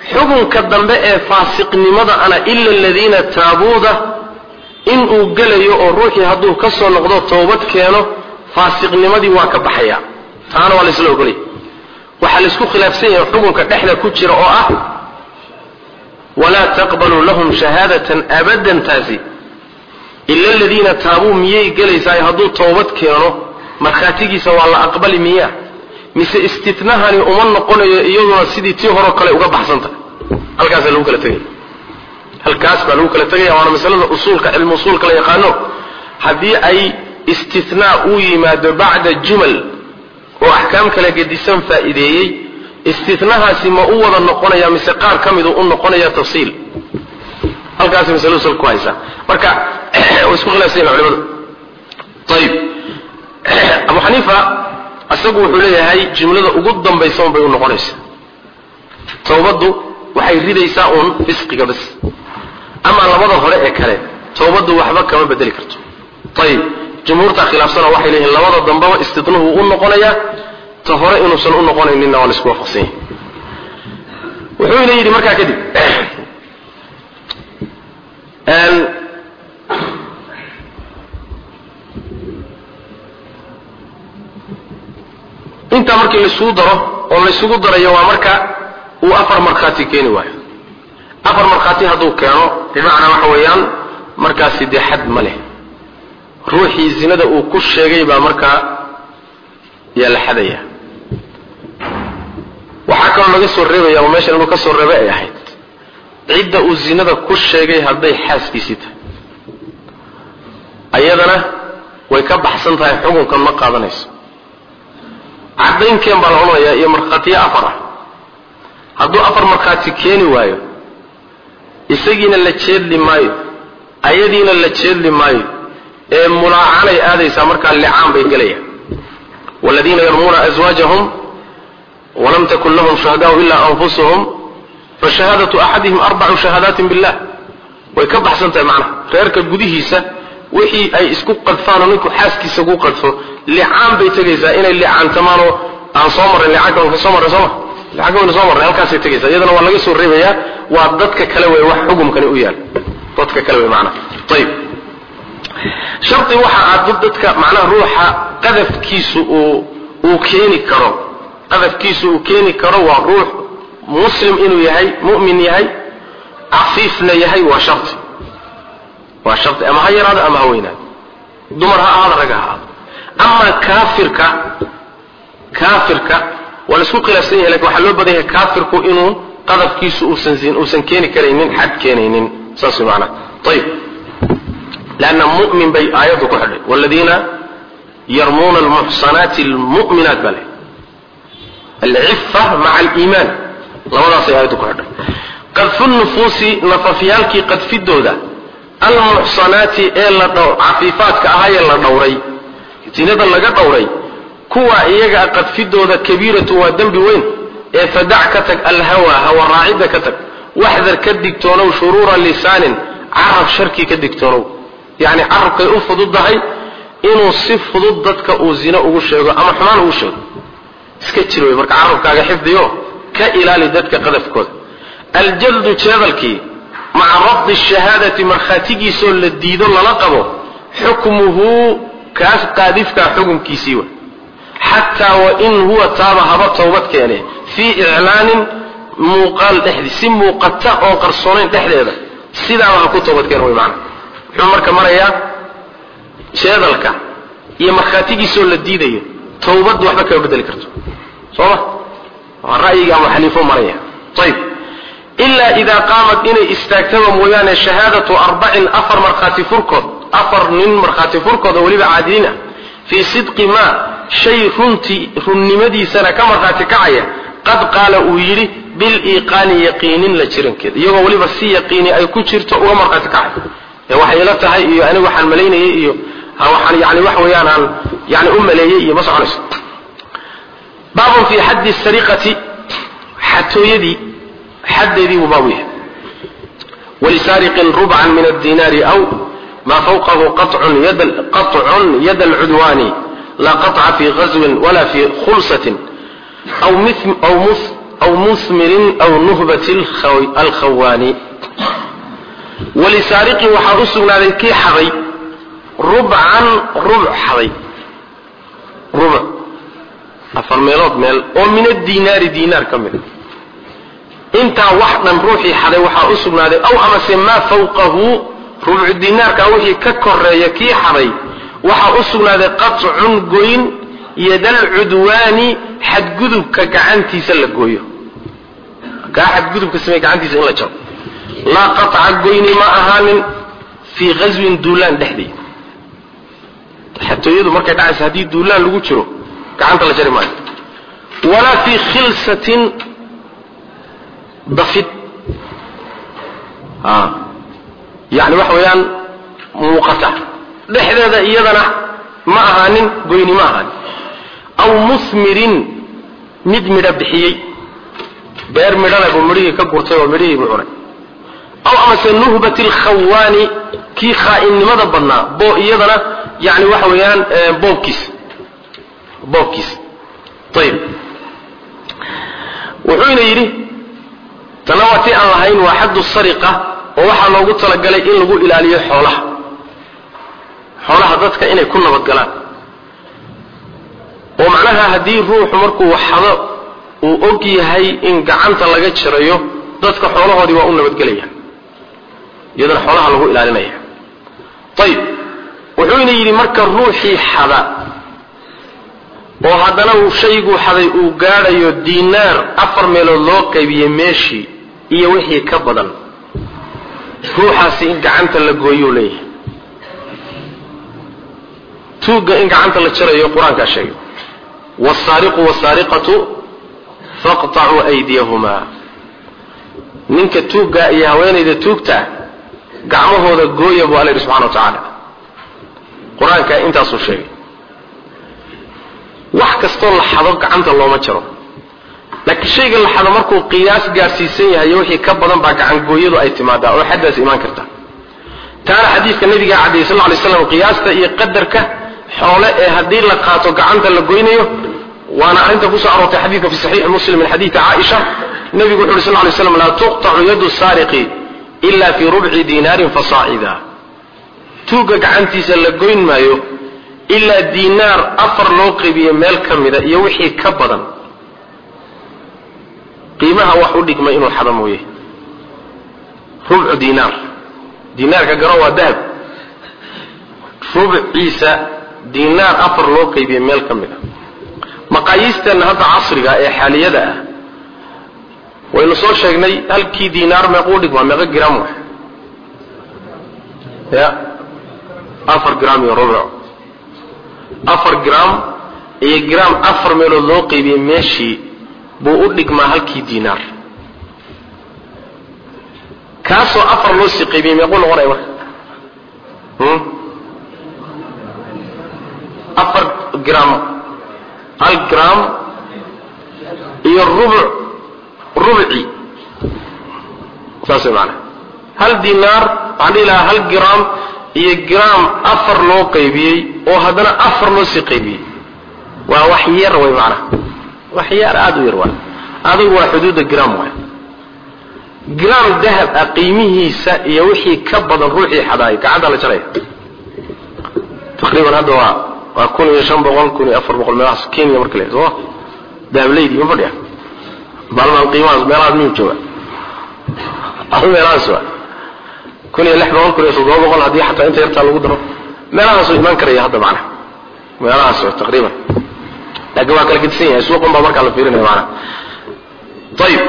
xukunka dambe ee faasiqnimada ana illa alladina taabuuda in uu galayo oo ruuxii hadduu ka soo noqdo toobad keeno faasiqnimadii waa ka baxaya taana waa la isla ogolay waxa la isku khilaafsan yahay xukunka dhexda ku jira oo ah wala taqbalu lahum shahadatan abadan taasi illa alladina taabu miyay galaysaa hadduu toobad keeno markhaatigiisa waa la aqbali miyaa mise istitnahani uma noqonayo iyaduna sidii tii hore kale uga baxsanta halkaas lagu kala tagay halkaas baa lagu kala tagay waana masalada usulka ilmu usulka la yaqaano hadii ay istithnaa uu yimaado bacda jumal oo ahkaam kala gedisan faa'iideeyay istithnahaasi ma uu wada noqonaya mise qaar kamid uu noqonaya tafsiil halkaas masalada usulku haysa marka isku khilaafsan culimadu طيب Abu Hanifa asagu wuxuu leeyahay jumlada ugu dambaysan bay u noqonaysaa toobadu waxay ridaysaa uun fisqiga bas ama labada hore ee kale toobadu waxba kama bedeli karto tayib jumhuurta khilaafsana waxay leeyihiin labada dambaba istidnuhu u noqonaya ta hore inuusan u noqonaynin waa la isku waafaqsan wuxuu leeyahay markaa kadib an inta markii la soo daro oo la isugu darayo waa marka uu afar markhaati keeni waayo afar markhaati hadduu keeno bimacnaa waxa weeyaan markaasi dee xad ma leh ruuxii zinada uu ku sheegay baa markaa yaa la xadaya waxaa kaloo laga soo reebaya oo meeshan inuu ka soo reebay ay ahayd cidda uu zinada ku sheegay hadday xaaskiisii tahay ayadana way ka baxsan tahay xukunkan ma qaadanayso cadaynkeen baa la odhanayaa iyo markhaatiyo afar ah hadduu afar markhaati keeni waayo isagiina la jeedli maayo ayadiina la jeedli maayo ee mulaacanay aadaysaa markaa licaan bay gelayaan waladiina yarmuuna aswaajahum walam takun lahum shuhadaau ilaa anfusuhum fashahaadatu axadihim arbacu shahaadaatin billah way ka baxsan tahay macnaha reerka gudihiisa wixii ay isku qadfaan oo ninku xaaskiisa ku qadfo licaan bay tagaysaa inay licaantamaan oo aan soo marin licaanka ka soo marin soo licaanka soo marin halkaas ay tagaysaa iyadana waa laga soo reebayaa waa dadka kale way wax xukumkani u yaal dadka kale way macna tayib sharti waxa aad dadka macna ruuxa qadafkiisu uu uu keeni karo qadafkiisu uu keeni karo waa ruux muslim inuu yahay mu'min yahay afiifna yahay waa sharti waa sharti ama ha yaraado ama ha weynaado dumar ha ahaado rag ha ahaado ama kaafirka kaafirka wala isku khilaafsan yahay laakiin waxa loo badan yahay kaafirku inuu qadafkiisu uusan zin uusan keeni karaynin xad keenaynin saas macna طيب لأن مؤمن بي آيات كحده والذين يرمون المحصنات المؤمنات بله العفة مع الإيمان لولا سيئات كحده قذف النفوس نففيالك قد في الدودة المحصنات إلا دور عفيفات كأهاي إلا دوري تنادى لغا دوري كوا إيجا قد في الدودة كبيرة ودنب وين فدع كتك الهوى هو الراعد كتك واحذر كدكتونو شرور لسان عرف شركي كدكتونو يعني عرف كي أفضل ضحي إنه صف ضدك أوزينا أوشيغو أما حمان أوشيغو سكتشلوي مرك عرف كاقا حفظيو كإلالي ذاتك قذف كود الجلد تشاغلكي مع رفض الشهادة مرخاتيكي سول للديدون للقبه حكمه كاس قادفك حكم كيسيوه حتى وإن هو تاب هبط توبتك يعني في إعلان موقال تحدي سم موقتا أو قرصونين تحدي هذا سيدا ما أكون توبتك يعني معنا عمرك مريا شهادلك يا مرخاتيكي سول للديدين توبت وحبك وبدل كرتو صح الرأي أبو حنيفة مريا طيب إلا إذا قامت إني استاكتب مويانا شهادة أربع أفر مرخاتي فركض أفر من مرخاتي فركض وليب عادلين في صدق ما شيء رنتي رنمدي سنة كمرخاتي كعية قد قال أويري بالإيقان يقين لجرن كده يوم وليب السي يقيني أي كتشرت ومرخاتي كعية وحي لفتها إيو أنا وحن ملينا إيو وحن يعني وحويانا يعني أم لي إيو بس عنس باب في حد السرقة حتى يدي حد ذي مباويه ولسارق ربعا من الدينار أو ما فوقه قطع يد قطع يد العدوان لا قطع في غزو ولا في خلصة أو مثل أو مثل أو مثمر أو نهبة الخواني ولسارق وحرسنا ذكي حضي ربعا ربع حضي ربع أفرميلات ميل ومن الدينار دينار كمل انت واحدا روحي حضي وحرسنا ذي أو أمس ما فوقه ربع الدينار كأوحي ككر يكي حضي وحرسنا ذي قطع قوين يدل عدواني حد قدب كعنتي سلق قويه كاحد قدب كسمي كعنتي سلق جر لا قطع قويني ما أهان في غزو دولان دحدي حتى يدو مركا دعس هدي دولان لغو تشرو كعنت الله جري مالي ولا في خلصة ضفت آه. يعني وحويان مقطع دحدي هذا إيادنا ما أهان قويني ما أهان أو مثمر مد مربحيي بير مدانا بمريه كقرطي ومريه بعوني أو أمس نهبة الخواني كي خائن ماذا بنا بو إيضنا يعني وحويان بوكيس بوكيس طيب وحوين يري تنواتي أن لهين وحد السرقة ووحا لو قلت لك قلي إن لقو إلى ليه حولها حولها ذاتك إن يكون بقلان ومعناها هدي الروح مركو وحضا وأوكي هاي إن قعنت لغا جريو dadka xoolahoodi waa u nabad galaya iyadana xoolaha lagu ilaalinaya tayib wuxuu yiri marka ruuxii xada oo hadana uu shaygu xaday uu gaarayo diinaar afar meelood loo qaybiyay meeshii iyo wixii ka badan ruuxaasi in gacanta la gooyo leeyahay tuuga in gacanta la jarayo quraanka sheegay was-sariqu was-sariqatu faqta'u aydiyahuma ninka tuuga iyo haweeneyda tuugta gacmahooda gooya buu Alle subhanahu wa ta'ala quraanka intaas uu sheegay wax kasto la xado gacanta looma jaro laakiin shayga la xado markuu qiyaas gaarsiisan yahay wixii ka badan baa gacan gooyadu ay timaadaa oo xadaas iimaan karta taana xadiiska nabiga cadeey sallallahu alayhi wasallam qiyaasta iyo qadarka xoolo ee hadii la qaato gacanta la gooynayo وانا أنت كوسع روت حديث في صحيح مسلم من حديث عائشة النبي صلى الله عليه وسلم لا تقطع يد السارق إلا في ربع دينار فصاعدا توقع عنتي سلقين مايو إلا دينار أفر لوقي بيمال كمدا يوحي كبدا قيمها وحودك ما إنه حرمويه ربع دينار دينار كقروة ذهب ربع عيسى دينار أفر لوقي بيمال كمدا مقاييستنا هذا عصري ee xaaliyada ah waynu soo sheegnay halkii diinaar ma qoodhig waa meeqa gram wax ya afar gram iyo rubuc afar gram iyo gram afar meelood loo qaybiyay meeshii buu u dhigmaa halkii diinaar kaasoo afar loo sii qaybiyay meeqo noqonay marka hmm afar gram هل جرام هي الربع ربعي فاسم معنا هل دينار عندي لها هل جرام هي جرام أفر لو قيبي وهذا أفر لو سقيبي ووحير روي معنا وحير عادو يروى هذا هو حدود الجرام واحد جرام ذهب أقيمه يوحي كبض الروحي حدايق عاد على شريه تقريبا هذا هو وكون يشان بقول كون أفر بقول ملاص كين يمركله صح ده بليدي ما فديه بالما القيمة ملاص مين جوا أهو ملاص كون يلح بقول كون يسوق بقول هذه حتى أنت يرتاح القدرة ملاص إيمان كريه هذا معنا ملاص تقريبا لكن ما كان كتسين يسوقهم بمرك على فيرنا معنا طيب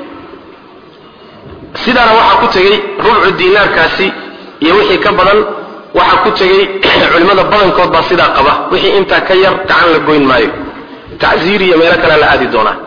سيدا أنا واحد كنت جاي ربع الدينار كاسي يوحي كبدل waxa ku tagay culimada badankood baa sida qaba wixii inta ka yar gacan la goyn maayo تعزير iyo meel kale la aadi doona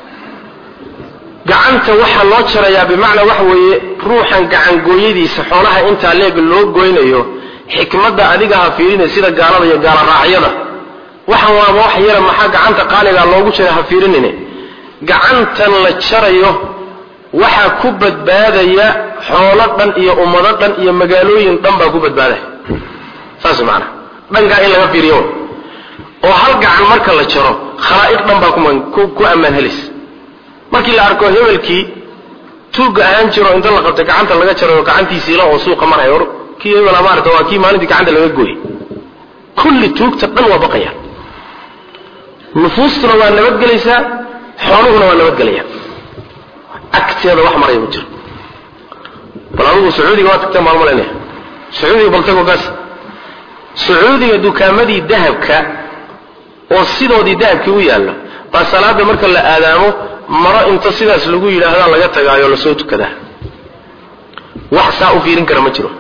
gacanta waxa loo jarayaa bimaana wax weeye ruuxan gacan gooyadiisa xoolaha inta leeg loo gooynayo xikmada adiga ha fiirina sida gaalada iyo gaala raacyada waxa waa wax yar maxaa gacanta qaaliga loogu jiray ha fiirinine gacantan la jarayo waxa ku badbaadaya xoolo dhan iyo ummado dhan iyo magaalooyin dhan baa ku badbaadaya saas macna dhanka in laga fiiriyo oo hal gacan marka la jaro khalaa'iq dhan baa ku ku amaan helis markii la arko hebelkii tuuga ahaan jiro inta la qabtay gacanta laga jaro gacantiisa ila oo suuqa marayo kii hebel amaarta waa kii maalintii gacanta laga gooyay kulli tuugta dhan waa baqaya nufuustuna waa nabadgelaysaa xooluhuna waa nabadgelaya agteeda wax maraya ma jiro bal adigu sacuudiga waa tagtay maalmo leenahay sacuudiga bal tago gaas sacuudiga dukaamadii dahabka oo sidoodii dahabkii u yaalla baa salaada marka la aadaamo maro inta sidaas lagu yidhaahdaa laga tagaayo la soo tukadaa wax saa u fiirin kara ma jiro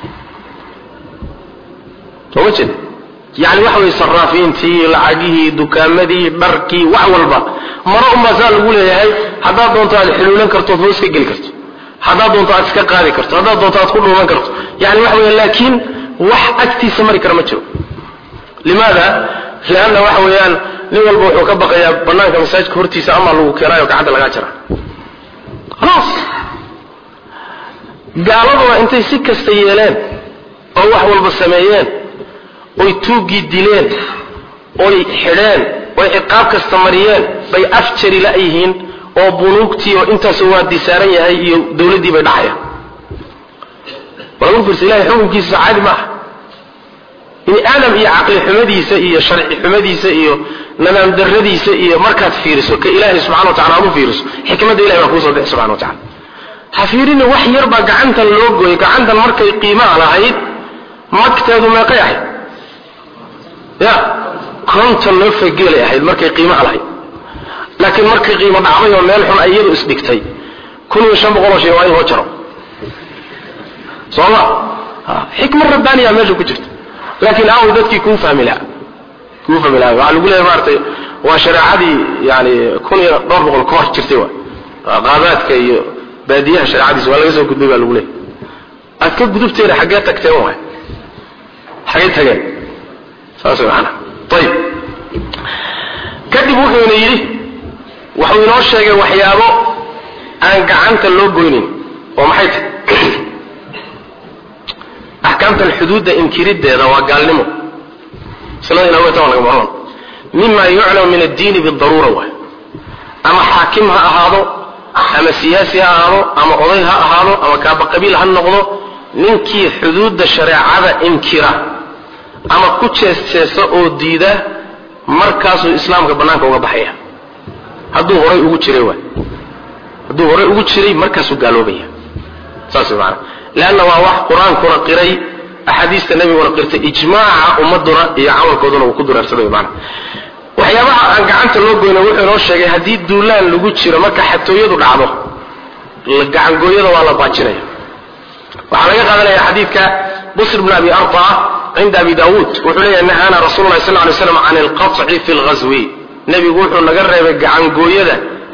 soo jeed yani waxa way saraafiintii lacagihii dukaamadii dharkii wax walba maro umma saa lagu leeyahay haddaad doonto aad xiluulan karto oo iska geli karto haddaad doonto aad iska qaadi karto haddaad doonto aad ku dhuuman karto yani waxa weeye laakiin wax agtiisa mari kara ma jiro limaada lianna waxa weeyaan nin walba wuxuu ka baqayaa banaanka masaajidka hortiisa ama lagu keenaayo gacanta lagaa jara khalaas gaaladuna intay si kasta yeeleen oo wax walba sameeyeen oy tuugii dileen oy xidheen oy ciqaab kasta mariyeen bay afjari la yihiin oo bunuugtii oo intaas waa disaaran yahay iyo dawladdii bay dhacayaan walagu fiirsa ilaahay xukunkiisa caadi maaha in aadam iyo caqli xumadiisa iyo sharci xumadiisa iyo nadaam darradiisa iyo markaad fiiriso ka ilaahay subxana wa tacala aad u fiiriso xikmadda ilahay baa kuu soo bixi subxana wa tacala ha fiirina wax yar baa gacantan loo gooyay gacantan markay qiimaha lahayd magteedu meeqay ahayd ya konton loo fageelay ahayd markay qiimaha lahayd laakiin markay qiimo dhacday oo meel xun ay iyadu isdhigtay kun iyo shan boqol oo shay waa in loo jaro sooma xikmad rabbaaniya meesha ku jirta laakiin aaw dadkii kuu fahmi lahaa kuu fahmi lahaa waxaa lagu leeyahay maaragtay waa shareecadii yani kun iyo dhowr boqol ka hor jirtay waa qaadaadka iyo baadiyaha shareecadiisa waa laga soo gudbay baa lagu leeyahay aad ka gudubteena xaggee tagteen waay xaggee tageen saas macana ayib kadib wuxuuna yidhi wuxuu inoo sheegay waxyaabo aan gacanta loo goynin oo maxay tahay axkaamtan xuduudda inkirideeda waa gaalnimo sanada inaa wata waa laga maran mima yuclamu min addiini bidaruura waay ama xaakim ha ahaado ama siyaasi ha ahaado ama oday ha ahaado ama kaaba qabiil ha noqdo ninkii xuduudda shareecada inkira ama ku jees-jeesa oo diida markaasuu islaamka bannaanka uga baxaya hadduu horay ugu jiray waay hadduu horay ugu jiray markaasuu gaaloobaya saas way macana leanna waa wax qur-aankuna qiray axaadiista nebiguna qirtay ijmaaca ummaduna iyo camalkooduna uu ku dureersaday macana waxyaabaha aan gacanta loo goyna wuxuu inoo sheegay haddii duulaan lagu jiro marka xatooyadu dhacdo gacangooyada waa la baajinaya waxaa laga qaadanaya xadiidka busr bn abi arta cinda abi daawuud wuxuu leeyahay nahaana rasuulu lahi sal ly slam can alqaطci fi lghaswi nebigu wuxuu naga reebay gacangooyada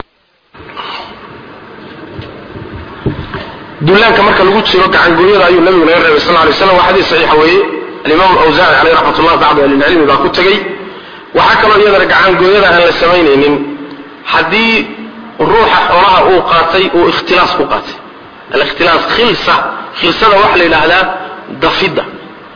duulaanka marka lagu jiro gacangooyada ayuu nabigu naga reebay sal lay slam waa xadiis saxiixa weeye alimaam awsaaci caleyh raxmat ullah bacdu ahlilcilmi baa ku tegey waxaa kaloo iyadana gacangooyada aan la samaynaynin haddii ruuxa xoolaha uu qaatay uu ikhtilaas ku qaatay alikhtilaas khilsa khilsada waxaa la yidhaahdaa dafidda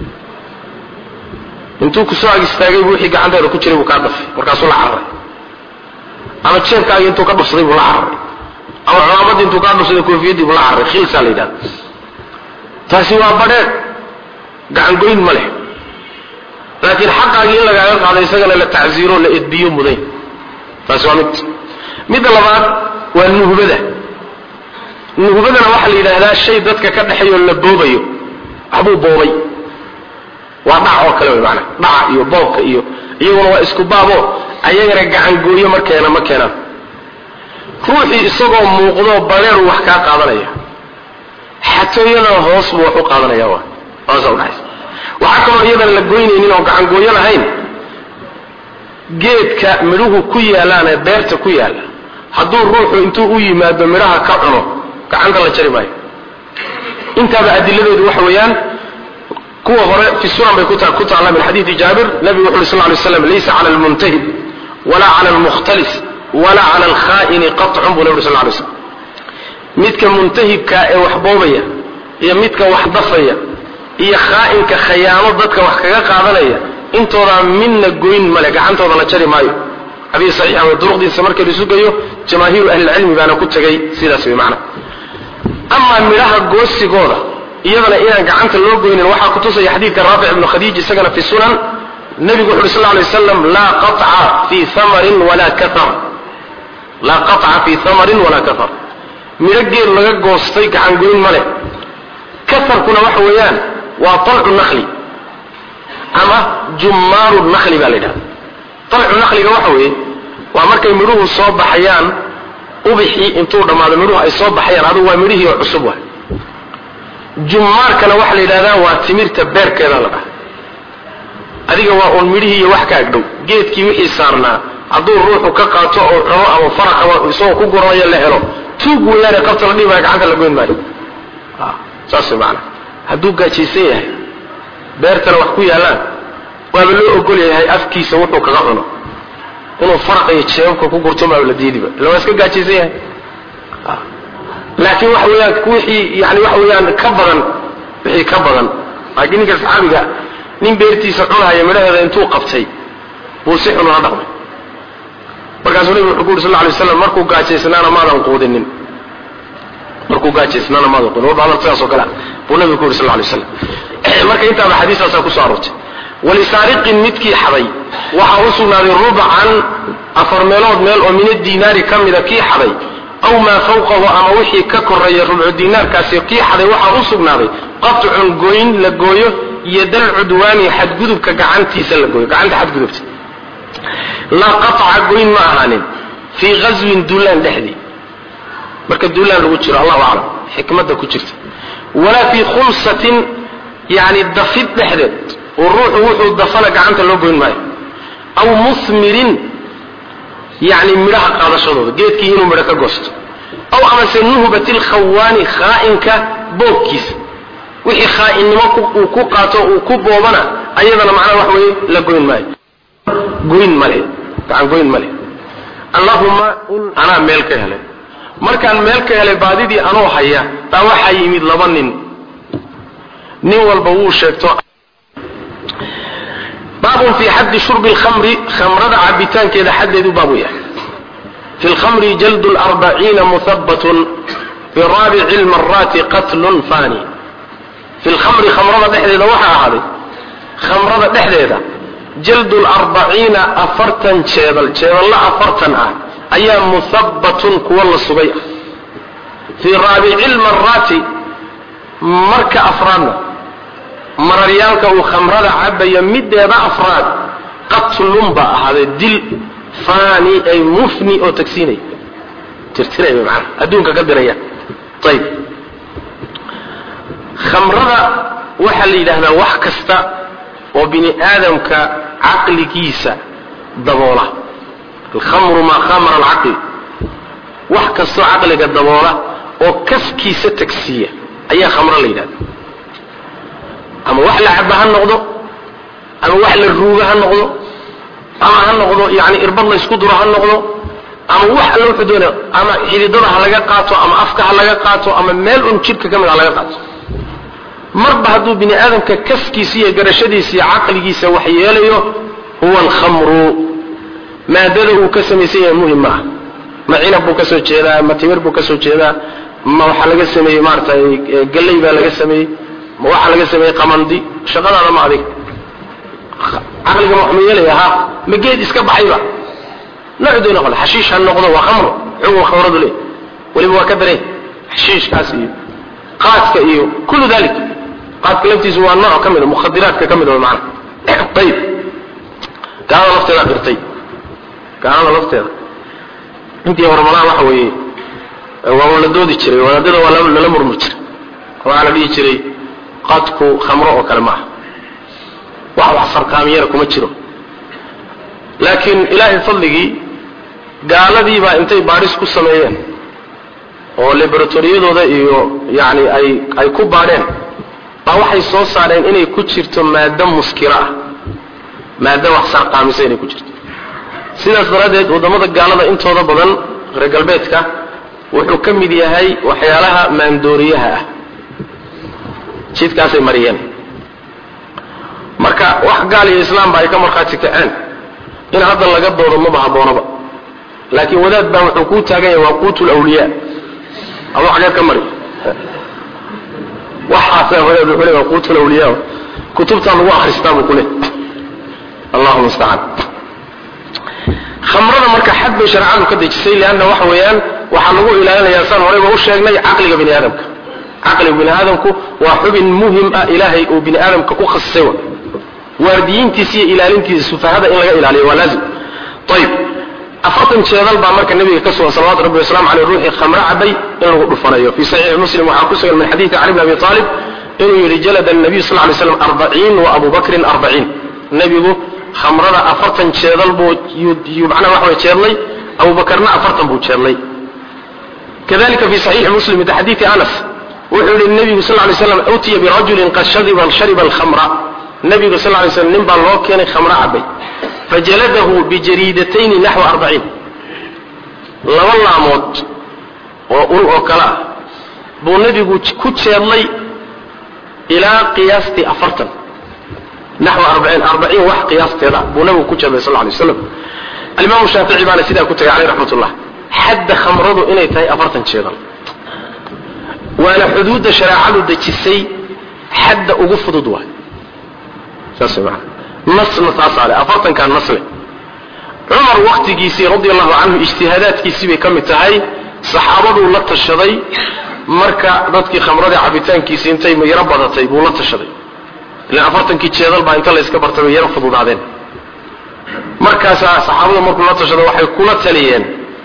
intuu kusoo ag istaagay buu wixii gacanteeda ku jiray buu kaa dafay markaasuu la cararay ama jeebkaagi intuu ka dhufsaday buu la cararay ama cumaamadii intuu kaa dhufsaday koofiyadii buu la cararay khilsaa la yidhahda taasi waa badheedh gacangoyn ma leh laakiin xaqaagii in lagaaga qaado isagana la tacsiiro la edbiyo mudayn taasi waa mid midda labaad waa nuhbada nuhbadana waxaa la yidhaahdaa shay dadka ka dhexeeyo la boobayo waxbuu boobay waa dhac oo kale wey maanaa dhaca iyo boobka iyo iyaguna waa isku baabo ayagana gacangooyo markeena ma keenaan ruuxii isagoo muuqdo bareeru wax kaa qaadanaya xatooyadana hoos buu wax u qaadanaya waa hoosa udhaxaysa waxaa kaloo iyadana la goynaynin oo gacangooyo lahayn geedka midhuhu ku yaalaan ee beerta ku yaalla hadduu ruuxu intuu u yimaado midhaha ka cuno gacanta la jari maayo intaaba adiladeedu waxa weeyaan kuwa hore fi sunan bay ku taalla min xadiidi jaabir nabigu wuxu uri sal lay slam laysa cala almuntahib walaa cala almukhtalis walaa cala alkhaa'ini qatcun buu nabi uri sal lay slam midka muntahibkaa ee wax boobaya iyo midka wax dafaya iyo khaa'inka khayaano dadka wax kaga qaadanaya intoodaa midna goyn male gacantooda la jari maayo xadiis saxiixa way duruqdiisa marka la isugayo jamaahiiru ahli ilcilmi baana ku tegay sidaas way macna amaa midhaha goosigooda iyadana inaan gacanta loo goynin waxaa ku tusaya xadiidka raafic ibnu khadiij isagana fi sunan nabigu wuxu uhi sal lay wasalam laa qaطca fii hamarin walaa kaar laa qaطca fii hamarin walaa kafar midho geed laga goostay gacangoyn male kafarkuna waxa weeyaan waa talcu nakli ama jumaaru nakli baa la yidhahda talcu nakliga waxa weeye waa markay midhuhu soo baxayaan ubixii intuu dhammaado midhuhu ay soo baxayaan adugu waa midhihii oo cusub waay jumaarkana waxaa la yidhahdaa waa timirta beerkeeda la dhaha adiga waa uun midhihii iyo wax ka agdhow geedkii wixii saarnaa hadduu ruuxu ka qaato oo cuno ama faraqa isagoo ku guranayo la helo tuug weeyaane qabta la dhihi maayo gacanta la goyn maayo saas macna hadduu gaajaysan yahay beertana wax ku yaalaan waaba loo ogol yahay afkiisa wuxuu kaga cuno inuu faraqa iyo jeebabka ku gurto maa la diidiba ila waa iska gaajaysan yahay laakiin waxa weeyaan wixii yani waxa weeyaan ka badan wixii ka badan laakiin ninka saxaabiga nin beertiisa cunaya midhaheeda intuu qabtay buu si xun ula dhaqmay markaasuu nabigu wuxuu ku yidhi sal lla alay waslam markuu gaajaysnaana maadan quudinin markuu gaajaysnaana maadan quudinin warba hadal sidaas oo kale ah buu nabigu ku yidhi sal lla alay waslam marka intaaba xadiistaasaa kusoo aroortay walisaariqin midkii xaday waxaa u sugnaaday rubcan afar meelood meel oo min adinaari ka mida kii xaday aw maa fawqahu ama wixii ka koreeya rubcu dinaarkaasi kii xaday waxaa u sugnaaday qatcun gooyn la gooyo iyo dalcudwaani xadgudubka gacantiisa la gooyo gacanta xadgudubta laa qaطca goyn ma ahaanin fii ghaswin duulaan dhexdii marka duulaan lagu jiro allahu aclam xikmadda ku jirta walaa fii khulsatin yani dafid dhexdeed oo ruuxu wuxuu dafana gacanta loo goyn maayo aw musmirin yani midhaha qaadashadooda geedkii inuu midho ka goosto aw amase nuhbat lkhawaani khaa'inka boobkiisa wixii khaainnimo uu ku qaato uu ku boobana ayadana macnaha wax weeye la goyn maayo goyn male gacan goyn male allahuma in anaa meel ka helay markaan meel ka helay baadidii anoo haya baa waxaa yimid laba nin nin walba wuu sheegto baabun fii xaddi shurbi lkhamri khamrada cabitaankeeda xaddeedu baabu yahay fi lkhamri jaldu larbaciina muhabbatun fi raabici lmaraati qatlun fani fi lkhamri khamrada dhexdeeda waxaa ahaaday khamrada dhexdeeda jaldu larbaciina afartan jeedal jeedalla afartan ah ayaa muhabbatun kuwa la sugay ah fii raabici lmaraati marka afraadna mararyaalka uu khamrada cabaya mideeda afraad qatlun baa ahaaday dil fani ay mufni oo tagsiinaya tirtiraya macana adduunka ka diraya ayib khamrada waxaa la yidhaahdaa wax kasta oo bini aadamka caqligiisa daboola alkhamru maa khamara alcaqli wax kastoo caqliga daboola oo kaskiisa tagsiiya ayaa khamro la yidhahda ama wax la caba ha noqdo ama wax la ruuga ha noqdo ama ha noqdo yani irbad la isku duro ha noqdo ama wax alla wuxuu doonaya ama xididada ha laga qaato ama afka ha laga qaato ama meel un jidhka ka mid ha laga qaato marba hadduu bini aadamka kaskiisa iyo garashadiisa iyo caqligiisa wax yeelayo huwa alkhamru maadada uu ka samaysan yahay muhim ma ah ma cinab buu ka soo jeedaa ma timir buu ka soo jeedaa ma waxaa laga sameeyey maaratay galley baa laga sameeyey ma waxaa laga sameeyey qamandi shaqadaada ma adig caqliga ma wax ma yeelaya ha ma geed iska baxayba noocu doona qole xashiish ha noqdo waa khamro xugun khamradu leey weliba waa ka dareen xashiishkaas iyo qaadka iyo kullu dalik qaadka laftiisu waa nooc ka mid a mukhadiraadka ka mid a macna ayib gaalada lafteeda qirtay gaalada lafteeda intii horumaraha waxa weeye waa la doodi jiray wadaadada waa lala murmi jiray waxaa la dhihi jiray qaadku khamro oo kale maaha wax wax farqaamiyana kuma jiro laakiin ilaahay fadligii gaaladii baa intay baadhis ku sameeyeen oo laboratoriyadooda iyo yani ay ay ku baadheen baa waxay soo saareen inay ku jirto maado muskira ah maado wax sarqaamisa inay ku jirto sidaas daraaddeed waddamada gaalada intooda badan reer galbeedka wuxuu ka mid yahay waxyaalaha maandooriyaha ah jidkaasay mariyeen marka wax gaal iyo islaamba ay ka markhaati kaceen in hadda laga doodo maba habboonaba لكن ولاد بقى وحكوت تاجي وقوت الأولياء الله حاجات كمري وحاسة ولاد وحولي وقوت الأولياء كتبت عن الله خريستان كله اللهم استعان خمرنا مركا حد بشرعان كده يجسي لأنه وحويان وحلقوا إلى أن الإنسان وريبه الشيء عقلك بني آدمك عقلك بني آدمك وحب مهم إلهي وبني آدمك كوخص سوا وارديين تسي إلى لنتي سفهذا إلا إلى عليه ولازم طيب أفضل شيء ضل بأمرك النبي كسوة صلوات ربي والسلام على الروح خمر عبي إنه رفنيه في صحيح مسلم وحاكسه من حديث علي بن أبي طالب إنه رجلد النبي صلى الله عليه وسلم أربعين وأبو بكر أربعين النبي يقول خمرنا أفضل شيء ضل بو يبعنا وحوة شيرلي أبو بكرنا أفضل بو شيرلي كذلك في صحيح مسلم من حديث أنس وحول النبي صلى الله عليه وسلم أوتي برجل قد شرب شرب الخمر النبي صلى الله عليه وسلم نبى الله كان خمر عبي فجلده بجريدتين نحو أربعين لا والله موت وقل وكلا بو النبي كتشير لي إلى قياستي أفرتا نحو أربعين أربعين واحد قياستي لا بو النبي كتشير صلى الله عليه وسلم الإمام الشافعي بان سيدا كتشير عليه رحمة الله حد خمرضه إني تاي أفرتا شيرا وأنا حدود شراعة دجسي حد أقف ضدوه ساسي معنا نص نص على أفرطا كان نصله عمر وقت جيسي رضي الله عنه اجتهادات كيسي بكم تهي صحابته لط الشضي مركا ضدك خمرة عبيتان كيسي انتي ميربى ضدتي بولط الشضي لأن أفرطا كي تشيدل با انت الله يسكبرت يرفضوا بعدين مركا صحابته مركا لط الشضي وحي كل تليين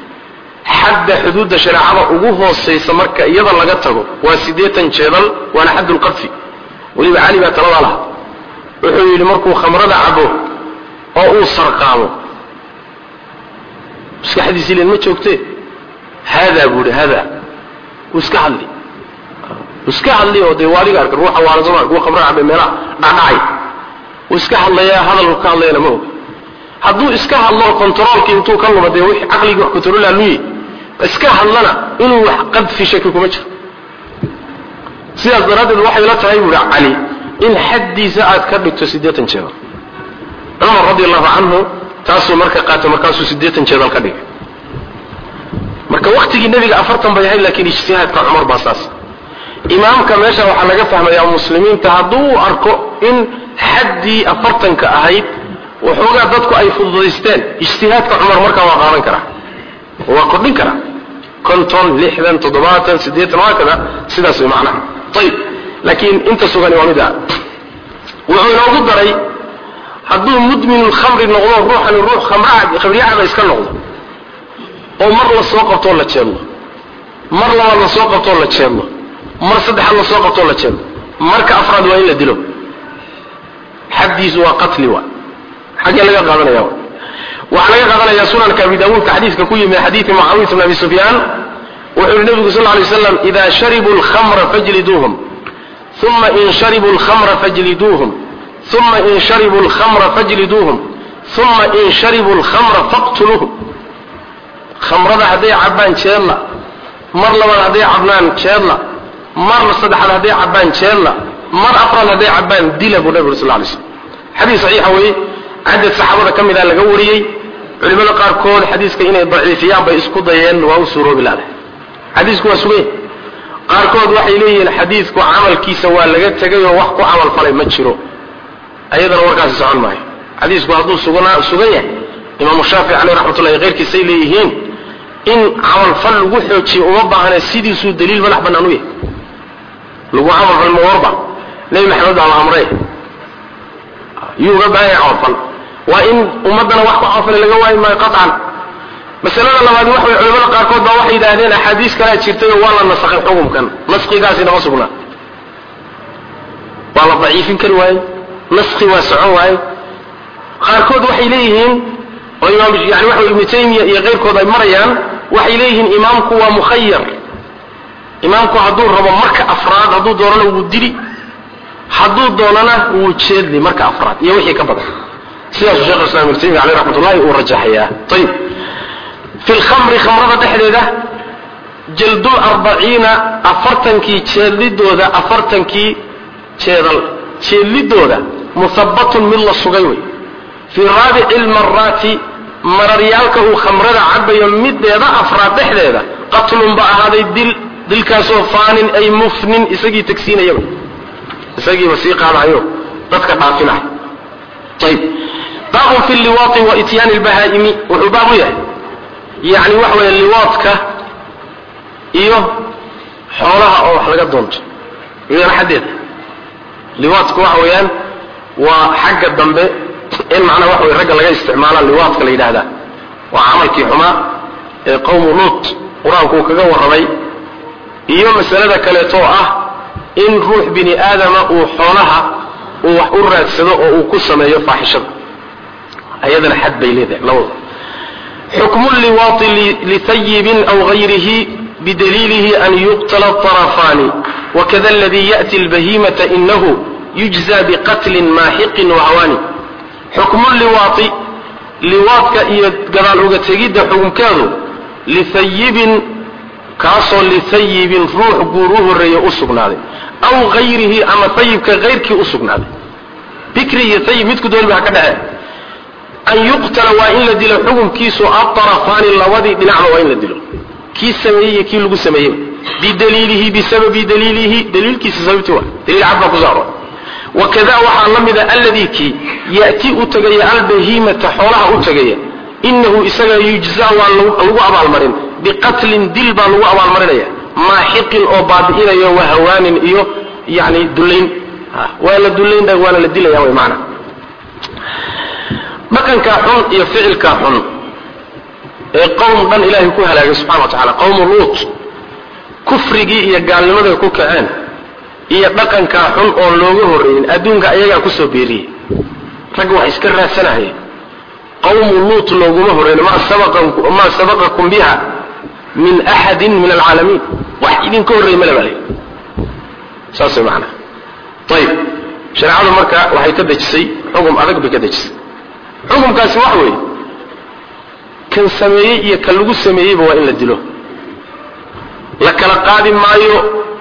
حد حدود شريعة وقوه السيسة مركا يضل لقته واسديتا تشيدل وانا حد القذف ولي بعالي باترضى لها wuxuu yidhi markuu khamrada cabo oo uu sarqaamo maskaxdiisii leen ma joogtee haadaa buuhi haadaa wuu iska hadli wuu iska hadli oo dee waaliga arka ruuxa waala soma kuwa khamrada cabe meelaha dhacdhacay wuu iska hadlayaa hadalku ka hadlayana ma og hadduu iska hadlo kontaroolkii intuu ka luba dee wixii caqligii wax kontaroolaa luyi iska hadlana inuu wax qadfi shaki kuma jiro sidaas daraaddeed waxay la tahay buuhi cali in حدي ساعات كبت سديتن جبل عمر رضي الله عنه تاسو مركا قاتل مركاسو سديتن جبل كدغ marka waqtigi nabiga afartan bay ahayd laakiin ijtihaadka Umar baasas imaamka meesha waxa laga fahmayaa muslimiinta haduu arko in xaddi afartan ka ahayd wuxuuga dadku ay fududeysteen ijtihaadka Umar marka waa qaadan kara waa qodin kara konton lixdan toddobaatan sideetan waakada sidaas way macnaha طيب لكن انت سوغاني وامدا وهو نوغو داري حدو مدمن الخمر نغضو روحا الروح خمرعب خمريعب اسكا نغضو او مر لسوقف طولة جيبنا مر لما لسوقف طولة جيبنا مر صدح لسوقف طولة جيبنا مر كأفراد وإن لدلو حديث وقتل و حاجة لغا قادنا يا وعلى قادنا يا سنن كابي داود كحديث ككوي من حديث معاوية بن أبي سفيان وحول النبي صلى الله عليه وسلم إذا شربوا الخمر فاجلدوهم ثم إن شربوا الخمر فاجلدوهم ثم إن شربوا الخمر فاجلدوهم ثم إن شربوا الخمر فاقتلوهم خمر ذا هدي عبان شيرلا مر لما هدي عبنان شيرلا مر صدح هدي عبان شيرلا مر أفران هدي عبان ديل أبو نبي صلى الله عليه وسلم حديث صحيح هو عدد صحابة كم إذا لقوري علماء قاركون حديث كإنه ضعيفيان بيسكو ضيين وأوسروا بالله حديث كوا سوين qaarkood waxay leeyihiin xadiisku amalkiisa waa laga tagay oo wax ku amal falay ma jiro ayadana warkaas socon maayo xadiisku hadduu sugan sugan yahay imaam shaafici alayhi rahmatullahi qeyrkiisa ay leeyihiin in amal fal lagu xoojiyo uma baahna sidiisu daliil madax banaan u yahay lagu amal fal mawarba nabi maxamed baa amray yuga baa amal fal waa in ummadana wax ku amal laga waayo ma qatan مسألة لما نروح العلماء قاركود بقى واحد يدهنين حديث كلا تشيرتين والله نسخ الحكم كان نسخي قاسي نغصبنا والله ضعيفين كالواي نسخي واسعون واي قاركود واحد إليهن وإمام يعني واحد ابن تيمية غير كوضا مريان واحد إليهن إمامكو ومخير إمامكو حدود ربا مركة أفراد حدود دورنا ودلي حدود دورنا وتشيد لي مركة أفراد يوحي كبدا سياسة الشيخ الإسلام ابن تيمية عليه رحمة الله ورجحها طيب في الخمر خمرة تحديدة جلد الأربعين أفرتنكي تشلدو ذا أفرتنكي تشلدو ذا مثبت من الصغيوي في رابع المرات mararyaalka uu khamrada cabayo mideeda afraad dhexdeeda qatlun ba ahaaday dil dilkaasoo faanin ay mufnin isagii tagsiinayaba isagiiba sii qaadayo dadka dhaafinayo ayib baabun fi liwaati wa ityaani lbahaa'imi wuxuu baabu yahay yani waxa weeye liwaadka iyo xoolaha oo wax laga doonto iyana xadeeda liwaadku waxa weeyaan waa xagga dambe in macnaa waxa weye ragga laga isticmaala liwaadka la yidhaahdaa waa camalkii xumaa ee qowmu luut qur-aanku uu kaga warramay iyo masalada kaleetoo ah in ruux bini aadama uu xoolaha uu wax u raadsado oo uu ku sameeyo faaxishada ayadana xad bay leedahay labada xukmu liwaati litayibin aw gayrihi bidaliilihi an yuqtala طarafaani wakada aladii ya'ti albahimata inahu yujza biqatlin maaxiqin wahawaani xukmu liwaati liwaadka iyo gadaal uga tegidda xukunkeedu litayibin kaasoo litayibin ruux guur u horreeya u sugnaaday aw gayrihi ama tayibka hayrkii u sugnaaday bikri iyo tayib midku doonba ha ka dhace an yuqtala waa in la dilo xukunkiisu aطarafaani labadii dhinacba waa in la dilo kii sameeyey iyo kii lagu sameeyey bidaliilihi bisababi daliilihi daliilkiisa sababti waa daliil cad baa ku saaro wakada waxaa la mida alladii kii ya'ti u tegaya albahimata xoolaha u tegaya inahu isaga yujza waa lagu abaalmarin biqatlin dil baa lagu abaalmarinaya maaxiqin oo baabi'inaya wahawaanin iyo yani dullayn waa la dullayn waana la dilaya way macna dhaqankaa xun iyo ficilkaa xun ee qowm dhan ilaahay ku halaagay subxana wa tacala qowmu luut kufrigii iyo gaalnimaday ku kaceen iyo dhaqankaa xun oon looga horreeyin adduunka ayagaa kusoo beeriyey ragga wax iska raadsanahaya qowmu luut looguma horreyn maa sabaqakum biha min axadin min alcaalamiin wax idinka horreeyey male baa layidhi saas way macnaa ayib shareecadu marka waxay ka dejisay xugum adag bay ka dejisay xukumkaasi wax weeye kan sameeyey iyo kan lagu sameeyeyba waa in la dilo la kala qaadi maayo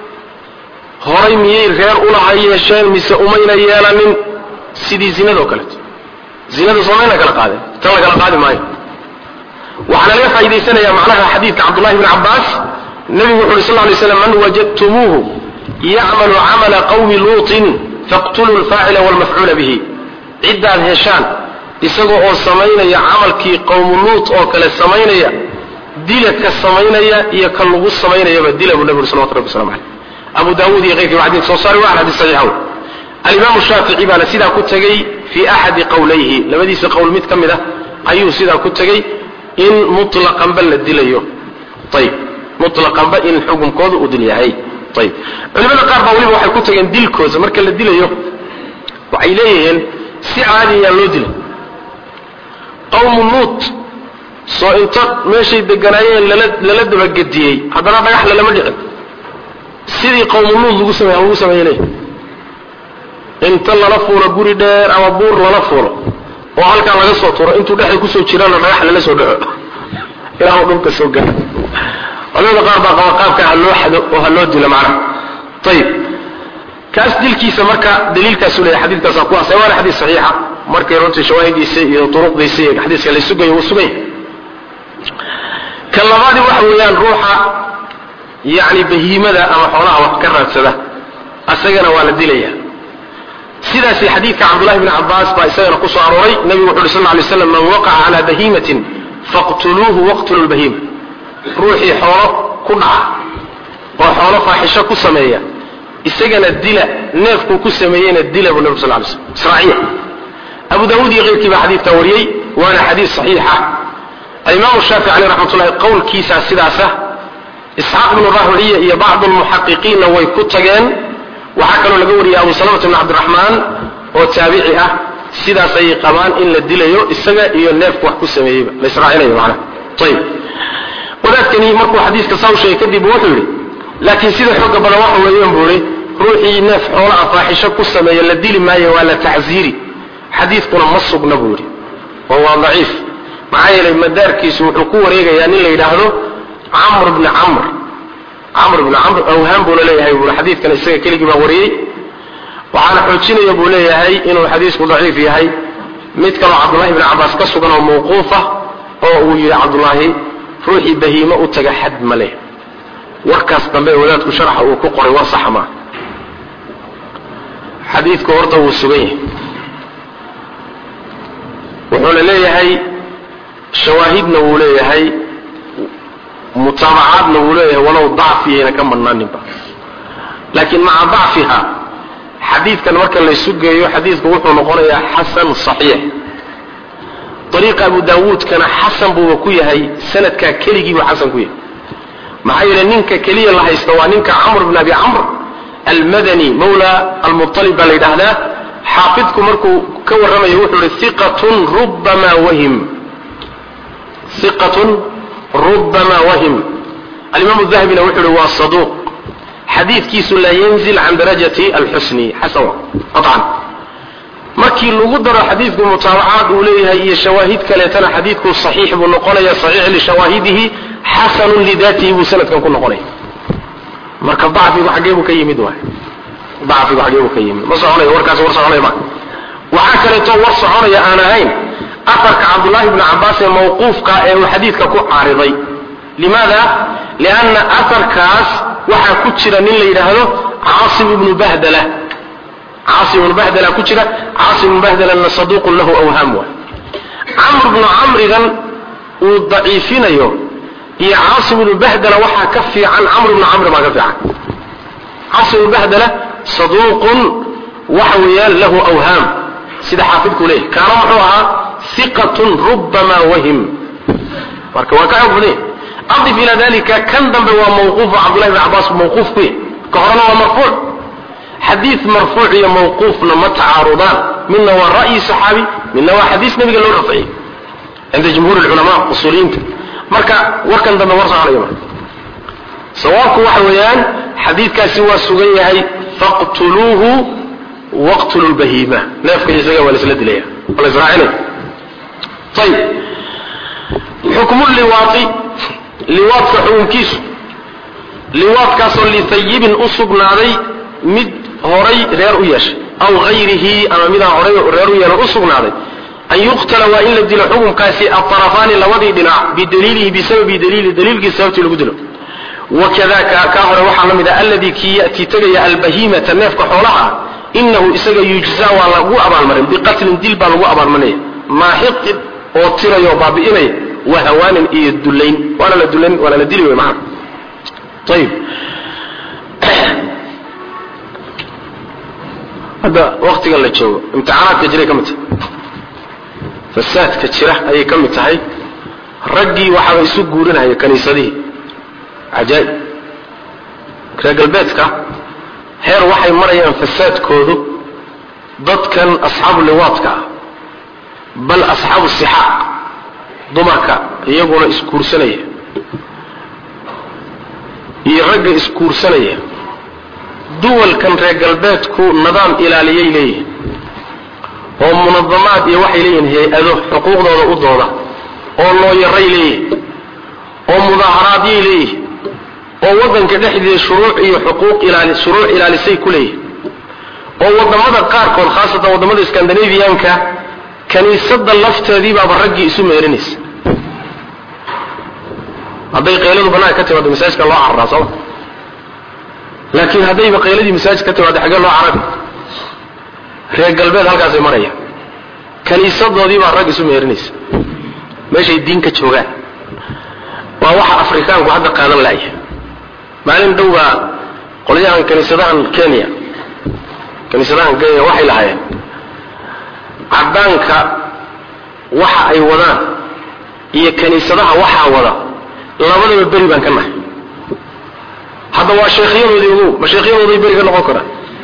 horay miyay reer ulaha yeesheen mise umayna yeelanin sidii zinadoo kaleeto zinada soomayna kala qaadeen tan la kala qaadi maayo waxaana laga faa'idaysanayaa macnaha xadiidka cabdullahi bni cabbaas nebigu wuxu uhi sal lla lay slam man wajadtumuuhu yacmalu camala qawmi luutin faqtuluu alfaacila waalmafcuula bihi ciddaad heshaan isagoo oo samaynaya camalkii qowmu luut oo kale samaynaya dila ka samaynaya iyo ka lagu samaynayaba dila buu nebigu salawatu rabbi waslamu caleyh abu daawuud iyo keyrkii xadiis soo saari waa xadiis saxiix wey alimaamu shaafici baana sidaa ku tegey fii axadi qowlayhi labadiisa qowl mid ka mid ah ayuu sidaa ku tegey in mutlaqanba la dilayo ayib mutlaqanba in xukunkooda uu dil yahay ayib culimada qaar baa weliba waxay ku tageen dilkooda marka la dilayo waxay leeyihiin si caadiyaa loo dilay qowmu luut soo inta meeshay deganaayeen lala dabagediyey haddana dhagax lalama dhicin sidii qowmu luut lagu sameey lagu sameeyey leeyahay inta lala fuulo guri dheer ama buur lala fuulo oo halkan laga soo tuuro intuu dhexda kusoo jirana dhagax lala soo dhaco ilaa uu dhulka soo gaaro culimada qaar baa qaba qaabka ha loo xado oo ha loo dilo macna ayib kaas dilkiisa marka daliilkaasu leeyahay xadiidkaasaa ku asay waana xadiis saxiixa markay runtii shawaahidiisa iyo duruqdiisa iyo xadiiska la sugayo wuu sugay kan labaadi waxa weeyaan ruuxa yacni bahiimada ama xoolaha wax ka raadsada asagana waa la dilaya sidaasi xadiidka cabdullahi bni cabbaas baa isagana ku soo arooray nebigu wuxu uhi sal lla lay slam man waqaca calaa bahiimatin faqtuluuhu waqtulu lbahiima ruuxii xoolo ku dhaca oo xoolo faaxisho ku sameeya isagana dila neefkuu ku sameeyeyna dila buu nebigu sal lla lay slam israaciya abu daawuud iyo keyrkii baa xadiidkaa wariyey waana xadiis saxiixa alimaamu shaafici caleyh raxmatullahi qowlkiisaa sidaasa isxaaq bnu rahuciya iyo bacdu lmuxaqiqiinna way ku tageen waxaa kaloo laga wariyay abu salamata bn cabdiraxmaan oo taabici ah sidaas ayay qabaan in la dilayo isaga iyo neefku wax ku sameeyeyba la israacinayo macnaha ayib wadaadkani markuu xadiiska saa u sheegay kadib wuxuu yidhi laakiin sida xooga badan waxa weeyaan buu ihi ruuxii neef xoola ah faaxisho ku sameeya la dili maayo waa la tacziiri xadiidkuna ma sugna buu yidhi oo waa daciif maxaa yeelay madaarkiisu wuxuu ku wareegayaa nin la yidhaahdo camr bni camr camr bni camr awhaan buuna leeyahay buui xadiidkan isaga keligii baa wariyey waxaana xoojinaya buu leeyahay inuu xadiisku daciif yahay mid kaloo cabdullahi bni cabbaas ka sugan oo mawquufa oo uu yiri Abdullah ruuxi bahiima u taga xad male warkaas dambe wadaadku sharaxa uu ku qoray war sax ma xadiidku horta uu sugay wuxuu leeyahay shawaahidna uu leeyahay mutaabacadna uu leeyahay walow dacfiina ka manaaninba laakiin maca dacfiha xadiidkan marka la sugayo xadiidku wuxuu noqonayaa xasan saxiix طريقة أبو داود كان حسن بوكوية هاي سنة كالكلي وحسن كوية معايا نينك كلي الله يستوى نينك عمرو بن أبي عمرو المدني مولى المطلب ليدهنا حافظكم مركو كور رمى يقول ثقة ربما وهم ثقة ربما وهم الإمام الذهبي نوحل هو الصدوق حديث كيس لا ينزل عن درجة الحسن حسن طبعا markii lagu daro xadiidku mutaabacaad uu leeyahay iyo shawaahid kale tan xadiidku saxiix buu noqonayaa saxiix li shawaahidihi hasan li dhatihi buu sanadkan ku noqonay marka dacfigu xageebu ka yimid waa dacfigu xageebu ka yimid ma soconay warkaas war soconay ma waxa kale to war soconaya aan ahayn afarka Abdullah ibn Abbas ee mawquufka ee uu xadiidka ku caariday limaada lianna afarkaas waxa ku jira nin la yiraahdo Aasim ibn Bahdala عاصم بن بهدلة كجرة عاصم بن بهدلة أن صدوق له أوهام عمرو بن عمرو ذن والضعيفين يوم هي عاصم بن بهدلة وحا كفي عن عمرو بن عمرو ما كفي عن عاصم بن بهدلة صدوق وحويا له أوهام سيد حافظك ليه كان محوها ثقة ربما وهم وكاعب ليه أضف إلى ذلك كان ذنب موقوف عبد الله بن عباس موقوف به كهرنا ومرفوع حديث مرفوع يا موقوف لما تعارضان منه هو الرأي الصحابي منه هو حديث نبي قال له رفعي عند جمهور العلماء اصوليين مركا وكان ده ورص عليه سواء وحويان حديث كسوى سغيه هي فاقتلوه واقتلوا البهيمه نافك يسغى ولا سلد ليه الله اسرائيل طيب حكم اللواطي لواط حكم كيس لواط كاسو لثيب اسغنادي mid horay reer u yeeshay aw ghayrihi ama mid horay reer u yeelo u sugnaaday an yuqtala wa illa dil hukumkaasi atrafan lawadi dhinac bi dalilihi bi sababi dalili dalilki sababti lagu dilo wakadaka ka hore waxa lamida alladhi ki yati tagaya albahima tanafka xoolaha innahu isaga yujza wa lagu abaal marin bi qatl dil baa lagu abaal marinay ma hiq oo tirayo baabiinay wa hawanan iyo dulayn wala la dulayn wala la dili way macna طيب هذا وقت قال لك شو امتحانات كجري كم تي فساد كجرة أي كم تهاي رجي وحاول يسوق جورنا هي كنيسة عجائب كرجل البيت كا هير وحي مرة فساد كودو ضد كان أصحاب اللواط كا بل أصحاب السحاق ضمك يجون إسكور سنية يرجع إسكور سنية دول كان رجال بيتكو نظام إلاليي ليه هم منظمات يوحي لين هي أذو حقوق دولة أدولة والله يري ليه ومظاهرات ليه ووضن كدحدي شروع حقوق إلى شروع إلى لسي كليه ووضن ماذا قاركون خاصة وضن ماذا اسكندنافيانكا كان يصد اللفت ذي باب الرجي اسمه إيرينيس هذا قيلوا بناء كتب هذا مساجك الله عرّا لكن هذه بقيلة مساجد كتب هذا حاجة الله عربي ريال قلبين هالكا زي مريا كان يصدق ذي بقى الرجل اسمه إيرينيس ماشي الدين كتشوغان وواحد أفريكان وواحد قادم لاي معلم دوبا قولي عن كنيسة كينيا كنيسة كينيا وحي لهاي عبانك وحا أي وضان هي كنيسة وحا وضان لا بد من بريبان كمان هذا هو الشيخين وذيبوه مشيخين وذيبيرك النقوكرة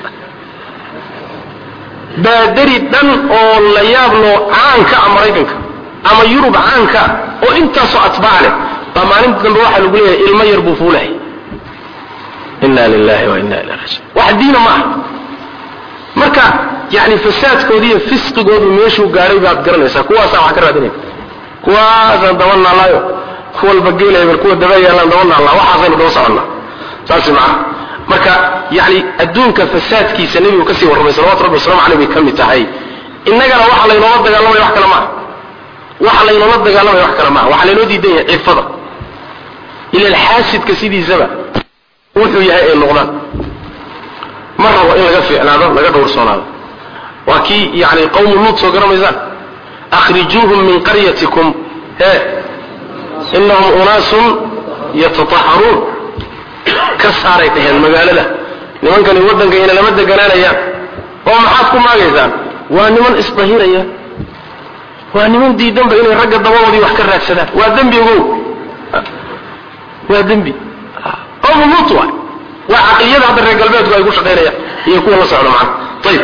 بادري دن او ليابلو عانك امريكنك اما يوروب عانك او انت سو اتباعنا فمالين دن بواحد يقول لي ilma yar buu fuulay inna lillahi wa inna ilayhi raji'un waxdiina ma marka yaani fasaadkoodii fisqigoodu meeshu gaaray baad garanaysaa kuwaas wax ka raadinay kuwaas dawana laayo kuwa bageelay kuwa dabayaan dawana allah waxaasaynu doo soconaa saasi ma marka yaani adduunka fasaadkiisa nabigu ka sii warramay sallallahu alayhi wa sallam kamid tahay innagana waxa la inoo dagaalamay wax kale ma waxa la inoo dagaalamay wax kale ma waxa la inoo diidan yahay ifada ila alxaasidka sidiisaba wuxuu yahay ay noqdaan marra waa in laga fiicnaado laga dhowrsoonaado waa kii yani qowm lut soo garamaysaan akhrijuuhum min qaryatikum he innahum unaasun yatatahharuun ka saaray taheen magaalada nimankani waddanka ina lama deganaanayaan oo maxaad ku maagaysaan waa niman isdahiraya waa niman diidanba inay ragga dabadoodii wax ka raadsadaan waa dembi ogow waa dembi qowm lut waa waa caqliyada hadda reer galbeedku ay ku shaqaynayaan iyo kuwa la socda macna ayib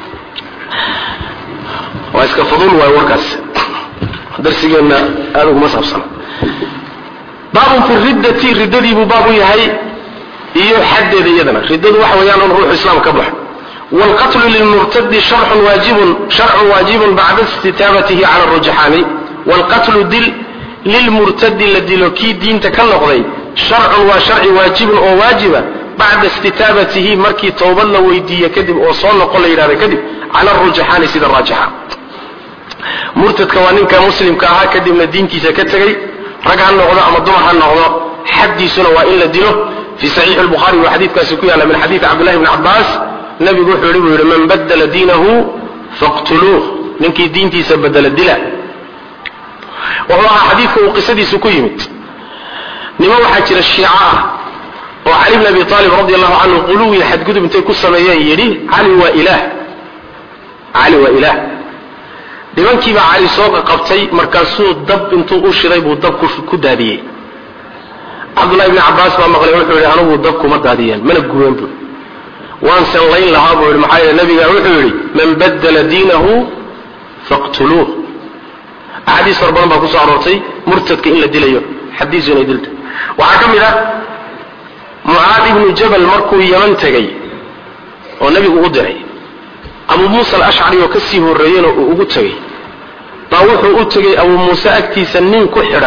waa iska fudul waay warkaas darsigeenna aad uguma saabsana baabun fi riddati riddadii buu baabu yahay iyo xaddeeda iyadana riddadu waxa weeyaan in ruuxu islaam ka baxo والقتل للمرتد شرع واجب شرع واجب بعد استتابته على الرجحان والقتل دل للمرتد الذي لو كي دين تكلقضي شرع وشرع واجب او واجبه بعد استتابته مركي توبه لو ويديه كدب او سو نقول يراده كدب على الرجحان سيده الراجحه مرتد كوانين كمسلم كاها كدب دينتيسا كتغي رجع نقضه اما دمر نقضه حديثنا والا دينه في صحيح البخاري وحديث كاسكويا من حديث عبد الله بن عباس النبي يقول من بدل دينه فاقتلوه ننكي دينتي سبدل الدلاء وهو حديث وقصدي سكيمت نما وحاجر الشيعة وعلي بن ابي طالب رضي الله عنه قلوه حد قدب انتي كسميان يلي علي وإله علي وإله لمن كيبا علي سوق قبطي مركزو الدب انتو اشريب والدب كداديه عبد الله بن عباس ما مغلي وحوري انو الدب كمداديان من القوين بل وان سنلين لهابو المحايا النبي وحوري من بدل دينه فاقتلوه أحاديث ربنا باكو صارتي مرتدك إلا دليو حديث يني دلت وحكم إذا معاذ بن جبل مركو يمن تغي والنبي قدري أبو موسى الأشعري وكسيه الرئيين وقدري طاوحه قدري أبو موسى أكتي سنين كحرا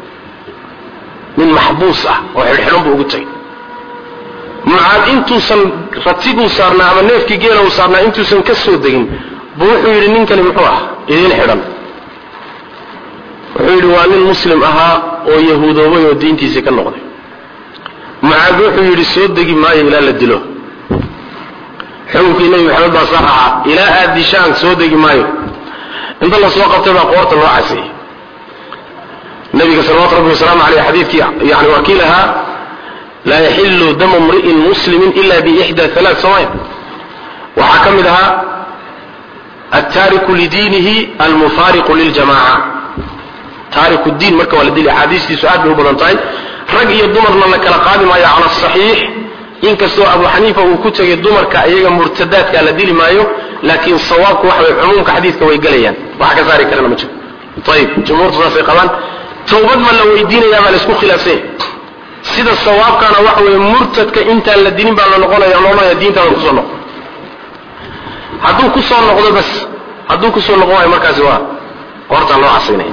من محبوسة وحرحرم بقدري معاذ انتو سن رتيبو صارنا أما نيفكي جيلو صارنا انتو سن كسو دقين بوحو يرنين كان محوها إذين حرم وحو يري وان المسلم أها oo yahuudoobay oo diintiisa ka noqday Mucaad wuxuu yiri soo degi maayo ilaa la dilo xukunkii Nabi Maxamed baa saxa ilaa aadishaan soo degi maayo inta la soo qabtay baa qoorta loo casay Nabiga sallallahu alayhi wasallam عليه حديثي يعني وكيلها لا يحل دم امرئ مسلم إلا بإحدى ثلاث صوائب وحكم لها التارك لدينه المفارق للجماعة تارك الدين مركب والدين حديث في سؤال به بلانتاي رجع الدمر لنا كلا قادم على الصحيح إن كسو أبو حنيفة وكتج الدمر كأيجا مرتدات على دين مايو لكن الصواب واحد عموم كحديث كوي قليان وحكى ذلك لنا مجد طيب جمهور تصافي قبان توبد من لو يدين يا مال اسكو خلافين سيد الصواب كان واحد مرتد كإنت على الدين بقى نقول يا الله يا دين ترى كسرنا هدوك كسرنا نقول بس هدوك كسرنا نقول مركز واحد قرط الله عصينين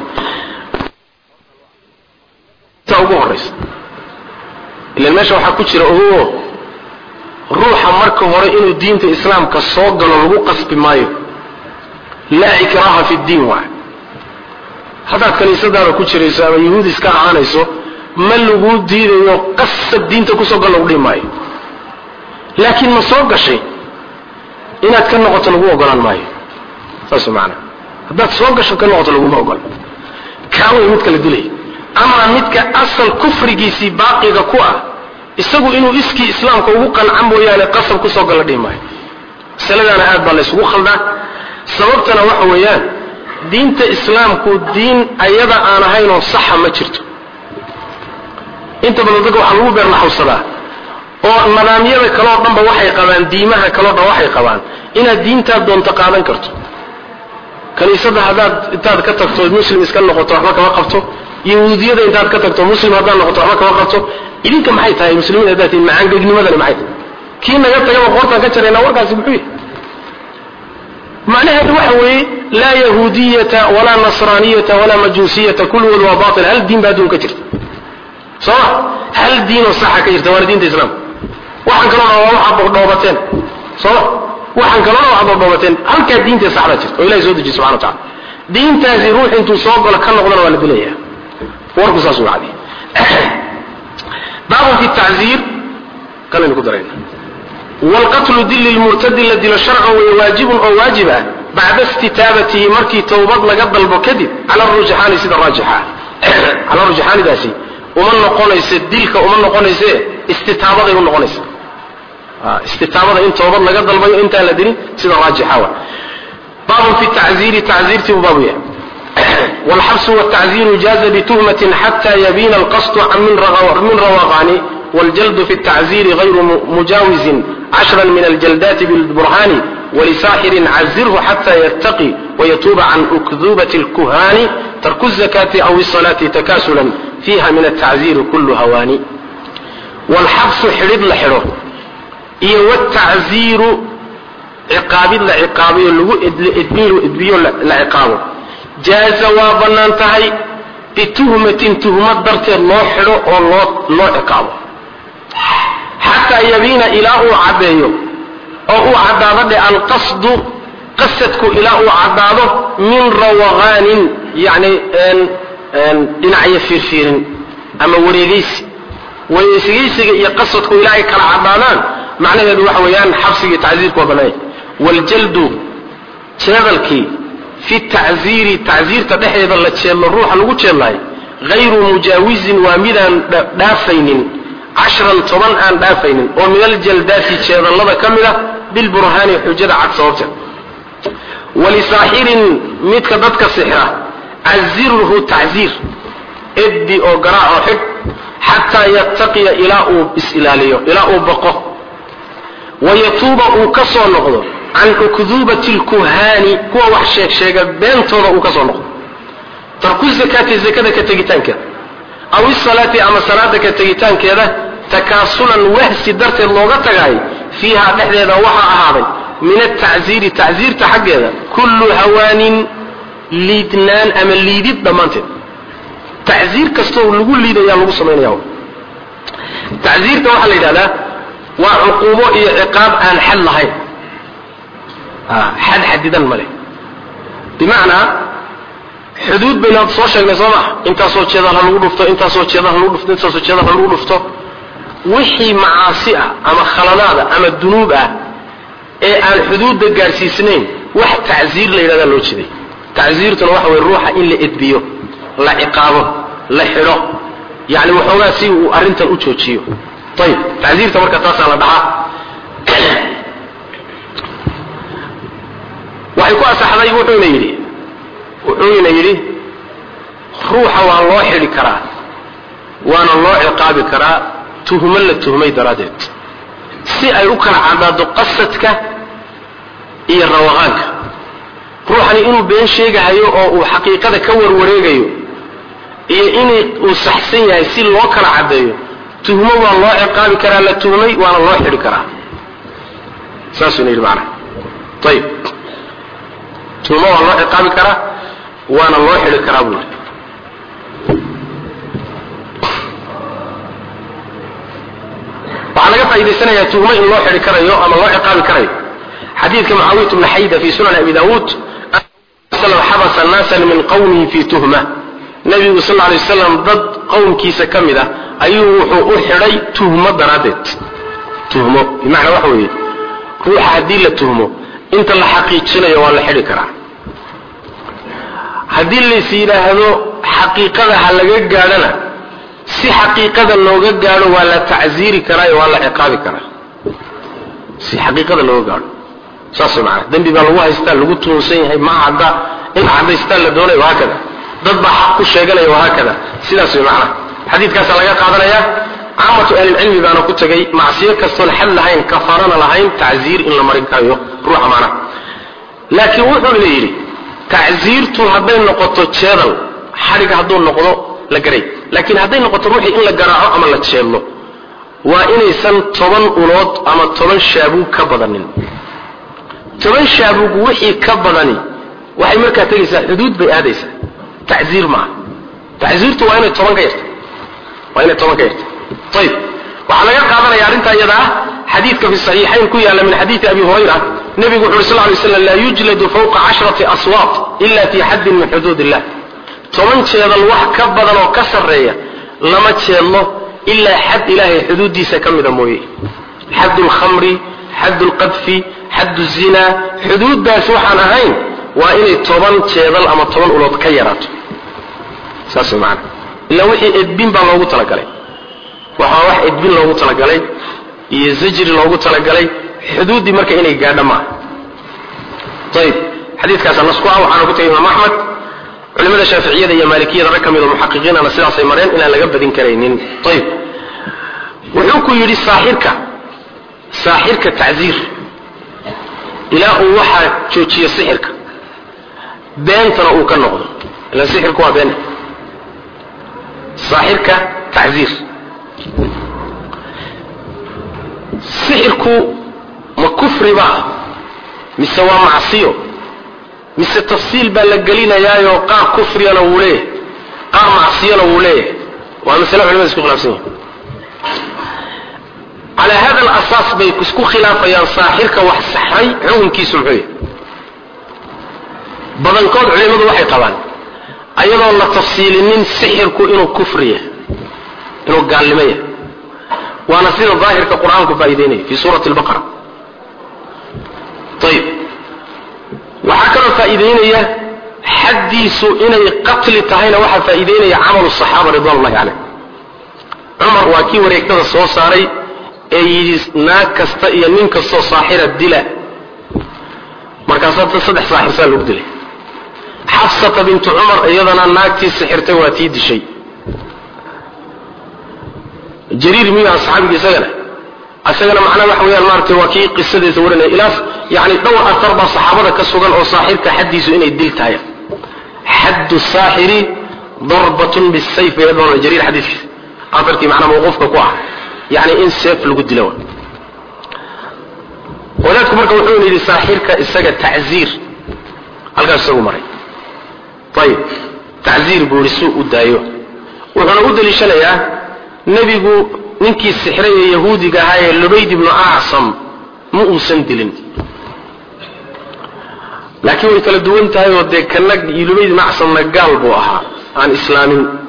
ugu horeysa ila meesha waxa ku jira oo ruuxa marka hore inuu diinta islaamka soo galo lagu qasbi maayo la ikraha fi diin wa hada kaniisadaada ku jiraysa ama yahuud iska aanayso ma lagu diidayo qasab diinta ku soo galo u dhimaayo laakiin ma soo gashay inaad ka noqoto lagu ogolaan maayo taas macna hadaad soo gasho ka noqoto lagu ogolaan kaaway mid kala dilay ama midka asal kufrigiisi baaqiga ku ah isagu inuu iski islaamka ugu qancan mooyaane qasab ku soo gala dhimay saladana aad baa la isugu khaldaa sababtana waxa weeyaan diinta islaamku diin ayada aan ahayn oo sax ma jirto inta badan dadku waxa lagu beer laxawsadaa oo nidaamyada kale oo dhanba waxay qabaan diimaha kale oo dhan waxay qabaan inaad diinta doonto qaadan karto kaniisada hadaad intaad ka tagto muslim iska noqoto waxba kama qabto yahuudiyada intaad ka tagto muslim hadaan noqoto waxba kama qabto idinka maxay tahay muslimiin hadaatiin macaan gagnimadana maxay tahay kii naga tagaba qoortaan ka jarayna warkaasi muxuu yahay macnaheedu waxa weeye laa yahuudiyata walaa nasraaniyata walaa majuusiyata kullu waa baatil hal diin baa adduunka jirta soo hal diin oo saxa ka jirta waa diinta islaamka waxaan kaloo waa waxa boqdoobateen soo waxaan kaloo waa boqdoobateen halka diinta saxda jirta oo ilaahay soo dejiyo subhanahu wa ta'ala diintaasi ruux intuu soo galo ka noqdana waa la dilayaa warku saas uu caadi baabu fi ta'zir kana ku darayna wal qatl dil al murtad alladhi la shar'a wa wajib aw wajiba ba'da istitabatihi markii tawbad laga dalbo kadib ala rujhan sida rajiha ala rujhan daasi uma noqonaysa dilka uma noqonaysa istitabada ay noqonaysa ah istitabada in tawbad laga dalbayo inta la dilin sida rajiha wa baabu fi ta'zir ta'zirti babuya والحبس والتعزير جاز بتهمة حتى يبين القصد عن من من روغان والجلد في التعزير غير مجاوز عشرا من الجلدات بالبرهان ولساحر عزره حتى يتقي ويتوب عن أكذوبة الكهان ترك الزكاة أو الصلاة تكاسلا فيها من التعزير كل هوان والحبس حرد لحره إيه والتعزير عقاب لعقاب إدمير إدبير لعقابه جاز وبنانتهي بتهمة تهمة درت الله حلو والله الله عقابه حتى يبين إله عبيه أو عداد القصد قصدك إله عداده من روغان يعني ان ان دنعي فيرفير أما وريغيس وريغيس يقصدك إلهي كالعدادان معنى هذا وحويان حبسي تعزيرك وبناي والجلد شنبالك في التعزير تعزير تدحيد الله تشيل الروح لو تشيلاي غير مجاوز ومدان دافين عشرا طبعا ان دافين ومن الجلدات تشيل الله كامله بالبرهان حجه عد صوته ولساحر متك ددك سحره عزره تعزير ادي او قراء او حب حتى يتقي الى او بسلاليه الى او بقه ويتوب او كسو نقضه عن أكذوبة الكهان هو وحشيك شيئا بين طوله وكسونه ترك الزكاة الزكاة كتجتان كذا أو الصلاة أما صلاة كتجتان كذا تكاسلا وهس درت اللغة تغاي فيها نحن وحا أهاري من التعزير تعزير تحق هذا كل هوان ليدنان أما ليدد ضمانته تعزير كستور نقول ليدا يا الله سمعنا يوم تعزير توحى ليدا وعقوبة عقاب أن حل هاي حد حديدا ملي بمعنى حدود بين الصوشة النظامة انت صوت شيئا هلو رفته انت صوت شيئا هلو رفته انت صوت شيئا هلو رفته وحي معاصئة اما خلالات اما الذنوب ايه الحدود دا قارسي سنين واحد تعزير ليلة دا لوش دي تعزير تنوح والروح اللي ادبيه لا عقابه لا حره يعني وحوغا سيو ارنتا اوتشوشيو طيب تعزير تمركة تاسع على دعاء waxay ku asaxday wuxuu yiri wuxuu yiri ruuxa waa loo xiri karaa waana loo ciqaabi karaa tuhuma la tuhmay daraadeed si ay u kala cadaado qasadka iyo rawaqanka ruuxani inuu been sheegayo oo uu xaqiiqada ka warwareegayo iyo inuu uu saxsan yahay si loo kala cadeeyo tuhuma waa loo ciqaabi karaa la tuhmay waana loo xiri karaa saasuna yiri macna طيب ثم الله عقاب كرا وانا الله حل كرا بول وعلى قطع إذا سنة يتوما إن الله حل كرا يو أما الله عقاب كرا حديث معاوية بن حيدة في سنن أبي داود صلى الله حبس الناس من قومه في تهمة النبي صلى الله عليه وسلم ضد قوم كيس كمدة أيوه أحري تهمة درادت تهمة بمعنى وحوي روح هدي لتهمه انت اللي حقيقتنا يا ولا حري كرا hadii la siiraahdo xaqiiqada ha laga gaadhana si xaqiiqada looga gaadho waa la ta'ziiri karaa waa la ciqaabi karaa si xaqiiqada looga gaadho saas macna dambi baa lagu haystaa lagu tuunsan yahay ma cadda in cadaystaan la doonayo waa kada dad baa xaq ku sheeganaya waa kada sidaas macna xadiidkaas laga qaadanaya caamatu ahli ilmi baana ku tagay macsiyo kastoon xal lahayn kafarana lahayn ta'ziir in la marin karayo ruuxa macna laakiin wuxuu leeyahay تعزيرته هذين نقطة شادل حركة هذون نقطة لجري لكن هذين نقطة روحي إن لجراعه أما لا تشيله وإن يسن طبعا أولاد أما طبعا شابو كبدنين طبعا شابو وحي كبدني وحي مركز تجلس حدود بهذا تعزير معه تعزيرته وين طبعا كيرت وين طبعا كيرت طيب وعلى يقع هذا يعني أنت يدا حديثك في الصحيحين كوي على من حديث أبي هريرة nabigu wuxuu sallallahu alayhi wasallam la yujladu fawqa ashrati aswat illa fi hadd min hududillah toban jeedal wax ka badan oo ka sareeya lama jeedlo illa hadd ilaahay xuduudiisa kamida mooyee hadd al-khamri hadd al-qadfi hadd az-zina xuduudaas waxaan ahayn waa inay toban jeedal ama toban ulood ka yaraato saas macna illa wixii edbin baa loogu talagalay waxa wax edbin loogu talagalay iyo zajri loogu talagalay xuduudi marka inay gaadho ma طيب xadiiskaas nasku ah waxaan ku tagay Imam Ahmad culimada Shaafiiciyada iyo Maalikiyada rag kamid ah muhaqqiqiin ana sidaas ay mareen inaan laga badin kareynin طيب wuxuu ku yiri saaxirka saaxirka ta'ziir ila uu waxa joojiyo sixirka beentana uu ka noqdo ila sixirku waa been saaxirka ta'ziir sixirku ma kufri ba mise waa macsiyo mise tafsiil baa la gelinayaayo qaar kufriyana wuu leeyahay qaar macsiyana wuu leeyahay waa masale culimada isku khilaafsan yihiin على هذا الأساس بيكسكو خلافة يا صاحرك وحسحي عون كيسو محوية بدن كود علماء وحي طبعا أيضا الله تفصيل من سحركو إنو كفرية إنو قالمية وانا سير الظاهر كقرآن كفايديني في سورة البقرة طيب وحكرا فايديني حديثوا إني قتل تهين وحا فايديني عمل الصحابة رضوان الله عليه عمر واكي وريكتنا الصوص صاري ay naag kasta iyo nin kasta saaxira dila markaas saddex saaxir lagu dilay Hafsa bint Umar iyadana naagtii sixirtay waa tii dishay Jariir min asxaabiga isagana asagana macna wax weeyaan maartay waa kii qisadiisa waranay ilaas yaani dhowr afar ba saxaabada ka sugan oo saaxirka xadiisu inay diltahay haddu saahiri darbatun bisayf yadoo Jariir xadiiska afartii macna mawqufka ku ah يعني إن سيف لو قد لون ولكن مركب وحوني لساحرك إساقة تعزير هلقا السوء مري طيب تعزير بورسوء الدايو وحنا قد لشليا نبي قو ننكي السحرية يهودي قهاية لبيد بن أعصم مؤسن دلن لكن ويكال الدوان تاي وديك كانك لبيد بن أعصم نقال بوها عن إسلام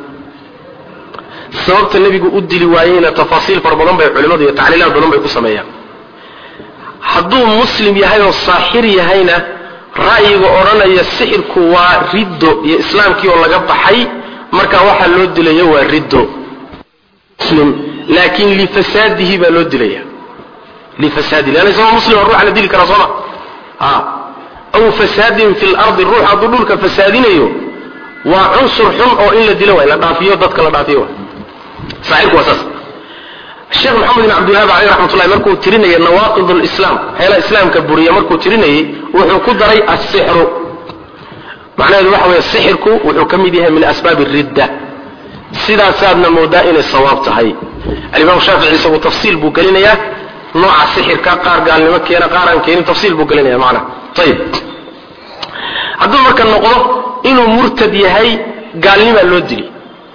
sababta nabigu u dili waayeen tafaasiil far badan bay culimadu iyo tacliilaad badan bay ku sameeyaan hadduu muslim yahay oo saaxir yahayna ra'yiga oranaya sixirku waa riddo iyo islaamkii oo laga baxay marka waxa loo dilayo waa riddo muslim laakiin li fasaadihi ba loo dilaya li fasaadi lana soo muslim ruux la dili kara soo ah aw fasadin fil ardi ruux adulka fasaadinayo waa unsur xun oo in la dilo waa la dhaafiyo dadka la dhaafiyo صحيح واساس الشيخ محمد بن عبد الوهاب عليه رحمه الله مركو ترينيه نواقض الاسلام هيلا اسلام كبوريه مركو ترينيه وحو كدري السحر معناه waxa way sixirku wuxuu kamid yahay min asbaab الردة sida saadna moodaa in sawaab tahay al-imam shafi'i isagu tafsiil buu galinaya nooca sixirka qaar gaalnimo keena qaar aan keenin tafsiil buu galinaya macna tayib haduu marka noqdo inuu murtad yahay gaalnimo loo dili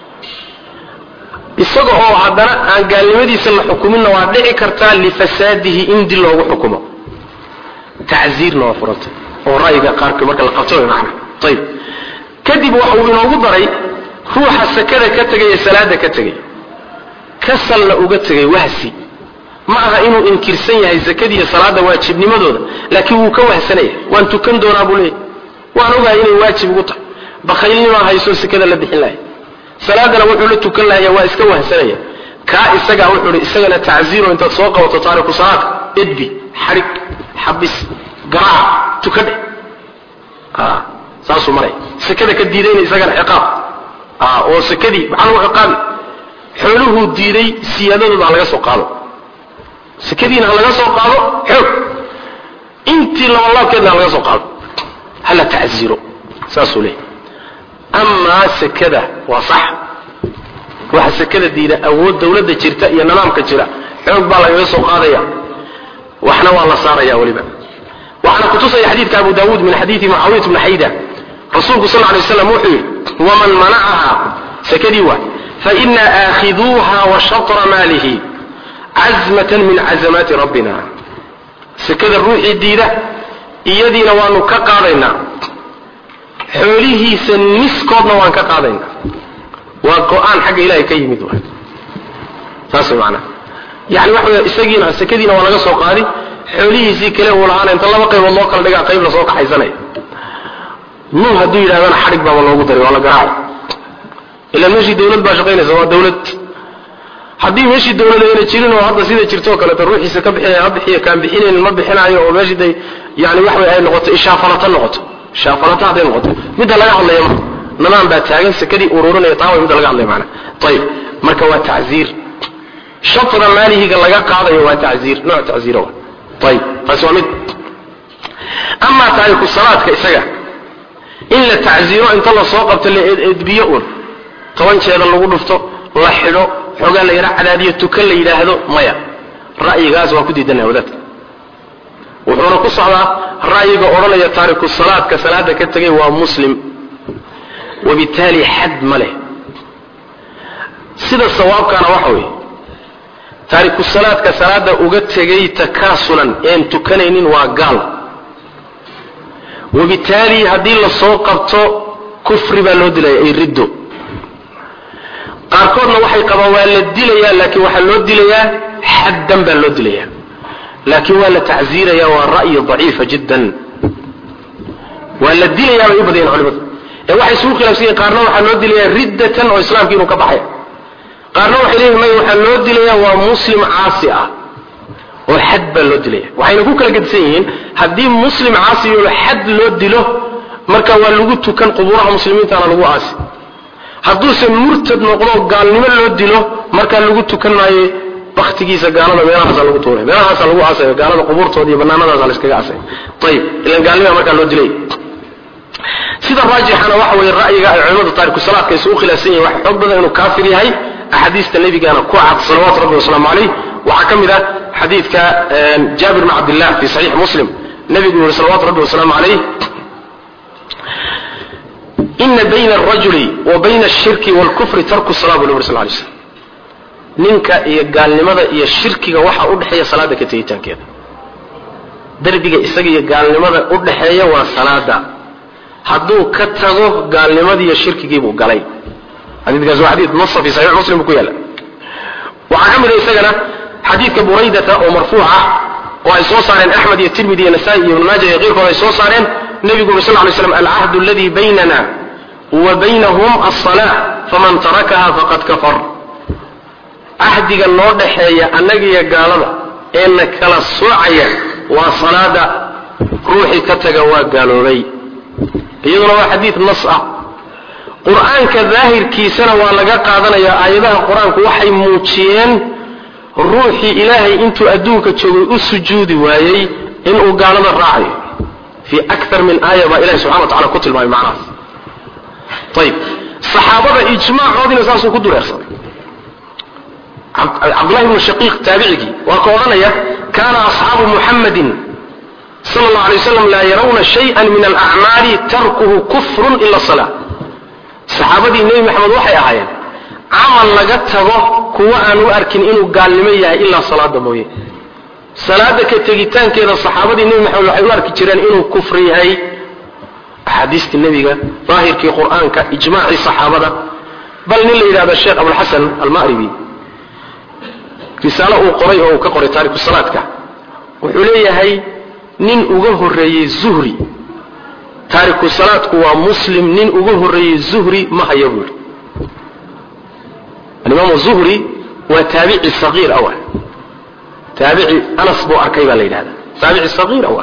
isaga oo hadana aan gaalnimadiisa la xukumin waa dhici karta li fasaadihi in dil loogu xukumo ta'ziir noo furata oo ra'yiga qaarka marka la qabto macna tayib kadib waxa uu inoogu daray ruuxa sakada ka tagay salaada ka tagay kasal la uga tagay wahsi ma aha inuu inkirsan yahay zakadiya salaada waajibnimadooda laakiin uu ka wahsanaya waan tukan doonaa buu leeyahay waan ogaa inay waajib ugu tahay bakhaylnimo hayso sakada la bixin lahayd salaadana wuxuu la tukan lahayaa waa iska wahsanaya ka isaga wuxuu isagana ta'ziiro inta soo qabato taariikhda salaad idbi xarig xabis garaa tukade ah saasu maray sakada ka diidayna isagana ciqaab ah oo sakadii maxaa lagu ciqaabi xooluhu diiday siyaadadooda laga soo qaado sakadiina laga soo qaado xoog intii laba laabkeedna laga soo qaado hala ta'ziiro saasu leeyahay أما سكدة وصح واحد سكدة دينا أود دولة جرتا يا نمام كجرا حب بالله يسوق هذا وإحنا والله صار يا ولبا وإحنا كتصي حديث أبو داود من حديث معاوية بن حيدة رسولك صلى الله عليه وسلم وحي ومن منعها سكدوا فإن آخذوها وشطر ماله عزمة من عزمات ربنا سكدة الروح الديدة iyadiina waanu ka qaadaynaa xoolihiisa niskoodna waan ka qaadaynaa waa go-aan xagga ilaahay ka yimid waay taas macnaha yani waxa weeye isagiina sakadiina waa laga soo qaadi xoolihiisii kale uu lahaana inta laba qaybood loo kala dhigaa qayb la soo kaxaysanaya nuur hadduu yidhahdana xadhig baaba loogu daray waa la garaaci ilaa meeshii dawlad baa shaqaynaysa waa dawlad haddii meeshii dawlad ayna jirin oo hadda sida jirto oo kaleeto ruuxiisa ka bixinaya ha bixiya kaan bixinaynin ma bixinaayo oo meeshii day yani wax way ay noqoto ishaafalata noqoto ishaafalata hadday noqoto midda laga hadlaya ma namaan baa taagan sakadii ururinaya taa way midda laga hadlaya macna ayib marka waa tacziir shatra maalihiga laga qaadayo waa tacziir nooc tacziiro ayib taasi waa mid ama taariku salaadka isaga in la tacziiro inta la soo qabto la edbiyo un toban jeeda lagu dhufto la xidho xogaa la yara cadaadiyo tukan la yidhaahdo maya ra'yigaas waa ku diidanaya wadaadka wuxuuna ku socdaa ra'yiga odhanaya taariku salaadka salaada ka tegay waa muslim wabitaali xad ma leh sida sawaabkaana waxa weeye taariku salaadka salaada uga tegay takaasulan een tukanaynin waa gaal wabitaali haddii la soo qabto kufri baa loo dilaya ay riddo qaarkoodna waxay qabaan waa la dilayaa laakiin waxaa loo dilayaa xaddan baa loo dilayaa laakiin waa la tacziiraya waa ra'yi daciifa jiddan waa la dilayaa bay u badayeen culimadu ee waxay isugu khilaafsan yihiin qaarna waxaa loo dilayaa riddatan oo islaamka inuu ka baxaya qaarna waxay leeyihin maya waxaa loo dilayaa waa muslim caasi ah oo xad baa loo dilaya waxayna ku kala gedisan yihiin haddii muslim caasi iyo xad loo dilo marka waa lagu tukan qubuuraha muslimiintana lagu aasi hadduuse murtad noqdo gaalnimo loo dilo markaa lagu tukan maayo baktigiisa gaalada meelahaasa lagu tuuray meelahaasa lagu aasayo gaalada qubuurtooda iyo banaanadaasa la iskaga aasay ayib ilan gaalnima markaa loo dilay sida raajixana waxa weeye ra'yiga ay culimadu taariku salaadka isugu khilaafsan yihiin waxa xoog badan inuu kaafir yahay axaadiista nebigana ku cad salawaatu rabbi wasalaamu calayh waxaa ka mid ah xadiidka jaabir bn cabdillah fi saxiix muslim nebigu yihi salawaatu rabbi wasalaamu calayh ina bayna alrajuli wa bayna ashirki waalkufri tarku salaa buu nabi sal lay slam ninka iyo gaalnimada iyo shirkiga waxaa u dhexeeya salaada ka tegitaankeeda derbiga isaga iyo gaalnimada u dhexeeya waa salaada hadduu ka tago gaalnimadii iyo shirkigiibuu galay xadiidkaas waa xadiid nasa fi saxiix muslim buu ku yaala waxaa ka mid a isagana xadiidka buraydata oo marfuuc ah oo ay soo saareen axmed iyo tirmidi iyo nasaa-i iyo ibn maaja iyo keyrkood ay soo saareen nebigu uri sal lay slam alcahdu aladii baynana wa baynahum alsalaa faman tarakaha faqad kafar cahdiga noo dhaxeeya annagiyo gaalada ee na kala soocaya waa salaada ruuxii ka taga waa gaaloobay iyaduna waa xadiid nas ah qur-aanka daahirkiisana waa laga qaadanayaa aayadaha qur-aanku waxay muujiyeen ruuxii ilaahay intuu adduunka joogay u sujuudi waayey inuu gaalada raacayo fii akar min aaya baa ilahi subxana wa tacala ku tilmaamay macnahaas ayib saxaabada ijmaacoodiina saasuu ku dureersaday cabdullahi bnu shaqiiq taabicigii waa ka odhanaya kaana asxaabu muxammadin sala allahu alay wasalam laa yarawna shayan min alacmaali tarkuhu kufrun ila salaa saxaabadii nebi maxamed waxay ahaayeen camal laga tago kuwa aan u arkin inuu gaalnimo yahay ilaa salaada mooye salaada ka tegitaankeeda saxaabadii nebi maxamed waxay u arki jireen inuu kufri yahay axaadiistii nebiga daahirkii qur-aanka ijmaacii saxaabada bal nin la yidhahdo sheekh abulxasan alma'ribi risaalo uu qoray oo uu ka qoray taariku salaadka wuxuu leeyahay nin uga horreeyey zuhri taariku salaadku waa muslim nin uga horreeyey zuhri ma hayo buuri alimaamu zuhri waa taabici sagiir awa taabici anas buu arkay baa la yidhahda taabici sagiir awa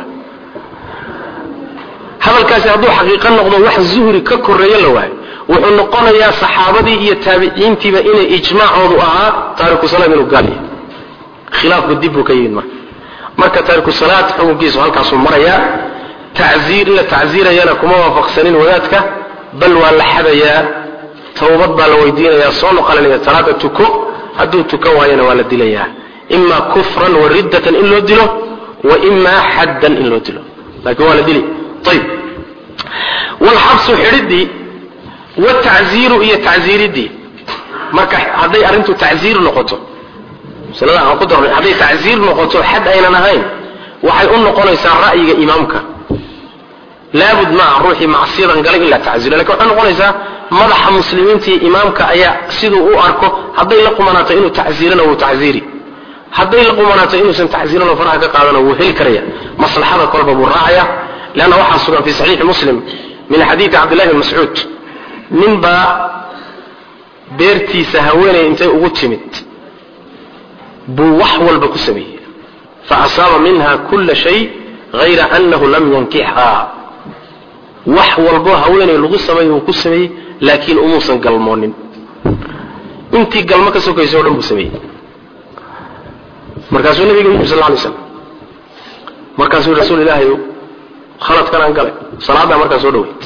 hadalkaasi hadduu xaqiiqo noqdo wax zuhri ka korreeyo la waayo wuxuu noqonayaa saxaabadii iyo taabiciintiiba inay ijmaacoodu ahaa taariku salaad inuu gaal yahay khilaafku dib buu ka yimid marka marka taariku salaad xukunkiisu halkaasuu marayaa tacziir la tacziirayana kuma waafaqsanin wadaadka bal waa la xadayaa tawbad baa la weydiinayaa soo noqolanaya salaada tuko hadduu tukan waayana waa la dilayaa ima kufran wa riddatan in loo dilo wa ima xaddan in loo dilo laakiin waa la dili ayib walxabsu xidhiddii watacziiru iyo tacziiriddii marka hadday arrintu tacziir noqoto masalada aan ku darnay hadday tacziir noqoto xad aynan ahayn waxay u noqonaysaa ra'yiga imaamka laabud ma ruuxi macsiyadan galay illa ta'zira laakiin waxaan noqonaysaa madaxa muslimiintii imaamka ayaa sidoo u arko haday la qumanaato inuu ta'zirana uu ta'ziri haday la qumanaato inuu san ta'zirana faraha ka qaadana uu hel karaya maslaxada kolba buu raacaya laana waxa sugan fi sahih muslim min hadith abdullah ibn mas'ud ninba beertiisa haweenay intay ugu timid buu wax walba ku sameeyay fa asaba minha kull shay ghayra annahu lam yankihha wax walba haweenay lagu sameeyay ku sameeyay laakiin umuusan galmoonin intii galma ka sokayso dhan buu sameeyay markaasuu nabiga sallallahu alayhi wasallam markaasuu rasuul ilaahay khalad kan galay salaada markaas soo dhaweeyay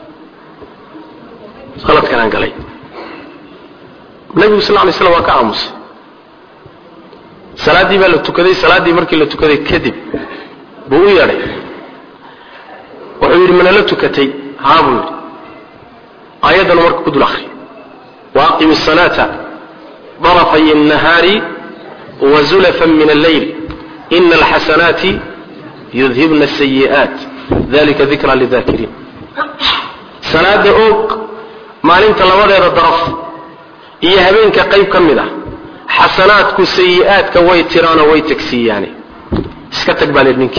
khalad kan galay nabiga sallallahu alayhi wasallam ka aamus salaadii baa la tukaday salaadii markii la tukaday kadib buu yeeray wuxuu yiri man la tukatay haabu ayadan markuu ku dul akhri واقم الصلاة طرفي النهار وزلفا من الليل إن الحسنات يذهبن السيئات ذلك ذكرى للذاكرين صلاة أوك ما لنت لوضع الضرف إيها بينك قيب كمدة حسناتك سيئاتك ويتران ويتكسياني اسكتك بالابنك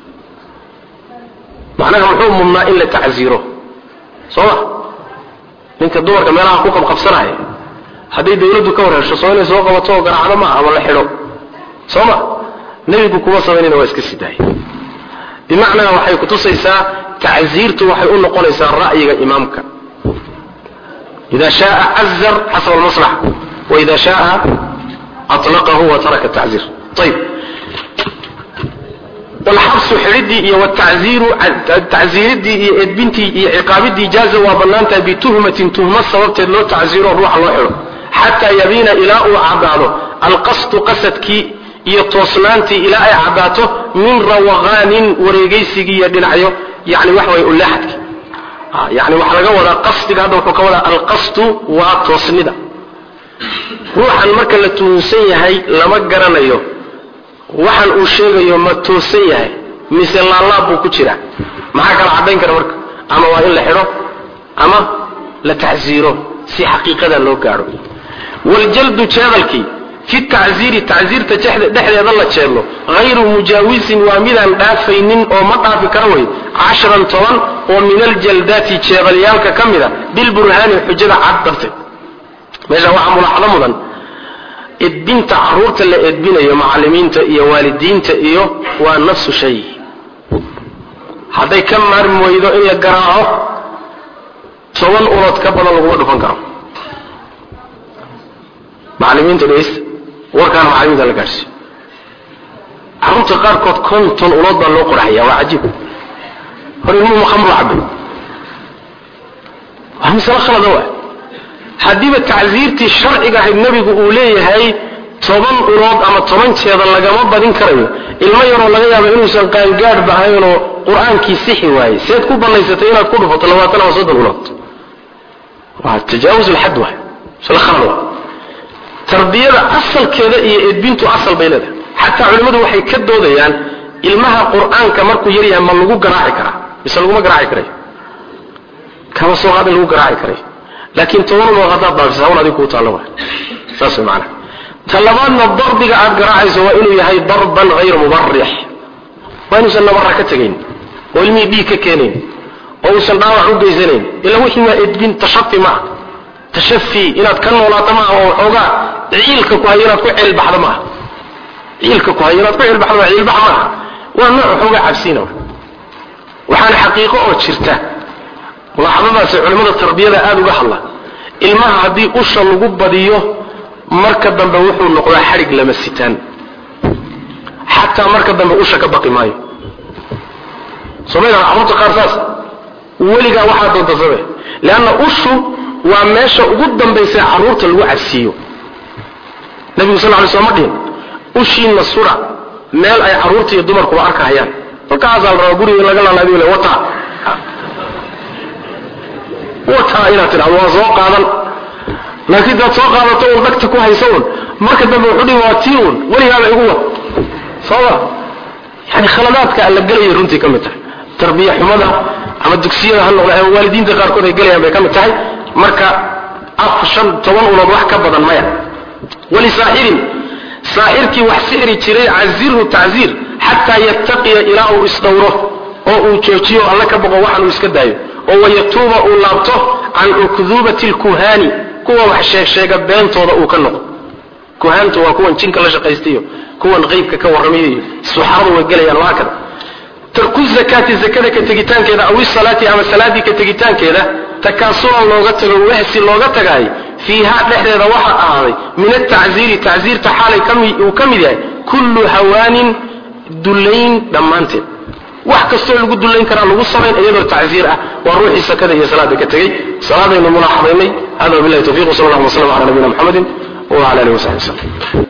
معناها محوم مما إلا تعزيره صح ninka dumarka meelaha ku qabqabsanay hadii dawladdu ka wareersho Soomaaliya soo qabato garaacdo ma ama la xiro Sooma nabigu kuma sameeyay waa iska sidaay bimaana waxay ku tusaysaa ta'ziirtu waxay u noqonaysaa ra'yiga imaamka ida shaa azzar hasab al-maslaha wa ida shaa atlaqahu wa taraka at-ta'zir طيب والحبس حردي والتعزير التعزيردي بنتي عقابدي جاز وبنانته بتهمه تهمه سببت لو تعزير روح الله حلو حتى يبين الى اعداله القصد قصدك iyo toosnaanti ila ay cadaato min rawqanin wareegaysiga dhinacyo yaani wax way u leexadki ah yaani wax laga wada qasdiga hadda wuxuu ka wada al-qasd wa toosnida ruuxan marka la tuunsan yahay lama garanayo waxan uu sheegayo ma toosan yahay mise laalaab uu ku jira maxaa kala cadeyn kara marka ama waa in la xiro ama la ta'ziro si xaqiiqada loo gaaro wal jaldu jadalki fi ta'zir ta'zir tajahd dhaxdeeda la jeelo ghayru mujawizin wa midan dhaafaynin oo ma dhaafi kara way عشرة toban oo min al jaldati jeedalyaalka kamida bil burhan hujjada cadarte meesha waxa mulahada mudan idbinta caruurta la idbinayo macallimiinta iyo waalidiinta iyo waa nafsu shay haday ka marmooydo in la garaaco toban urod ka badan lagu dhufan karo macallimiinta dees warkaan macallimiinta la gaarsi caruurta qaar kood konton urod baa loo qoraxaya waa cajiib horimu khamru cabbi waa misal khalada waa hadii ta'ziirti sharciga ah nabigu uu leeyahay toban urood ama toban jeeda lagama badin karayo ilmo yar oo laga yaabo inuu san qaan gaar bahayn oo quraanki sixi waay seed ku banaysatay inaad ku dhufato labaatan ama soddon urood waa tajaawuz al-hadwa sallallahu tarbiyada asalkeeda iyo edbintu asal baylada hatta culimadu waxay ka doodayaan ilmaha quraanka markuu yar yahay ma lagu garaaci karaa mise lagu ma garaaci karay kama soo qaad lagu garaaci karay لكن تورنا غضب بسوون هذه كوتالوا ساس معنا طلبنا الضرب قاعد قراعي سواء انه يهي ضربا غير مبرح وين سنه بركتين والمي بيك كينين او سنه waxu geysaneen ila wixii ma edbin tashaffi ma tashaffi inaad kan noolaato ma ooga ciilka ku hayraad ku ceel baxda ma ciilka ku hayraad ku ceel baxda ciil baxma waa nooc xooga cabsiino waxaan xaqiiqo oo jirta laxadadaas culimada tarbiyada aad uga hadla ilmaha hadii usha lagu badiyo marka dambe wuxuu noqdaa xarig lama sitaan hatta marka dambe usha ka baqi maayo Soomaaliya carruurta qaarsaas waliga waxa doonta sabay laana ushu waa meesha ugu dambaysa carruurta lagu cabsiyo Nabi sallallahu alayhi wasallam ushiin nasura meel ay carruurta iyo dumarku arkayaan halkaas al rabo guriga laga laalaadiyo wata wata ila tiraado waa soo qaadan laakiin dad soo qaadato oo dadka ku haysan marka dambe wuxuu dhiwaatiyoon waliga igu wad soo yani khaladaadka la galay runtii kamid tahay tarbiya xumada ama dugsiyada ha noqdo ama waalidiinta qaarkood ay galayaan bay ka mid tahay marka af shan toban ulood wax ka badan maya wali saaxirin saaxirkii wax sixri jiray cazirhu tacziir xataa yattaqiya ilaa uu isdhowro oo uu joojiyo alla ka boqo waxaan uu iska daayo oo wayatuuba uu laabto can ukdubati lkuhaani kuwa wax sheeg sheega beentooda uu ka noqo kuhaantu waa kuwan jinka la shaqaystayo kuwan qaybka ka warramayo suxaaradu way galayaan waa kada tarku zakati zakada ka tegitaankeeda aw salaati ama salaadii ka tegitaankeeda takaasulan looga tago wahsi looga tagay fiiha dhexdeeda waxa ahaaday min at-ta'ziri ta'zirta xaalay kami uu kamid yahay kullu hawaanin dulayn dhamaanteed wax kastoo lagu dulayn karaa lagu sameyn iyadoo ta'zir ah waa ruuxii sakada iyo salaada ka tagay salaadayna mulaaxadaynay hada billahi tawfiiq sallallahu alayhi wa sallam ala nabiyina muhammadin wa ala alihi wa sahbihi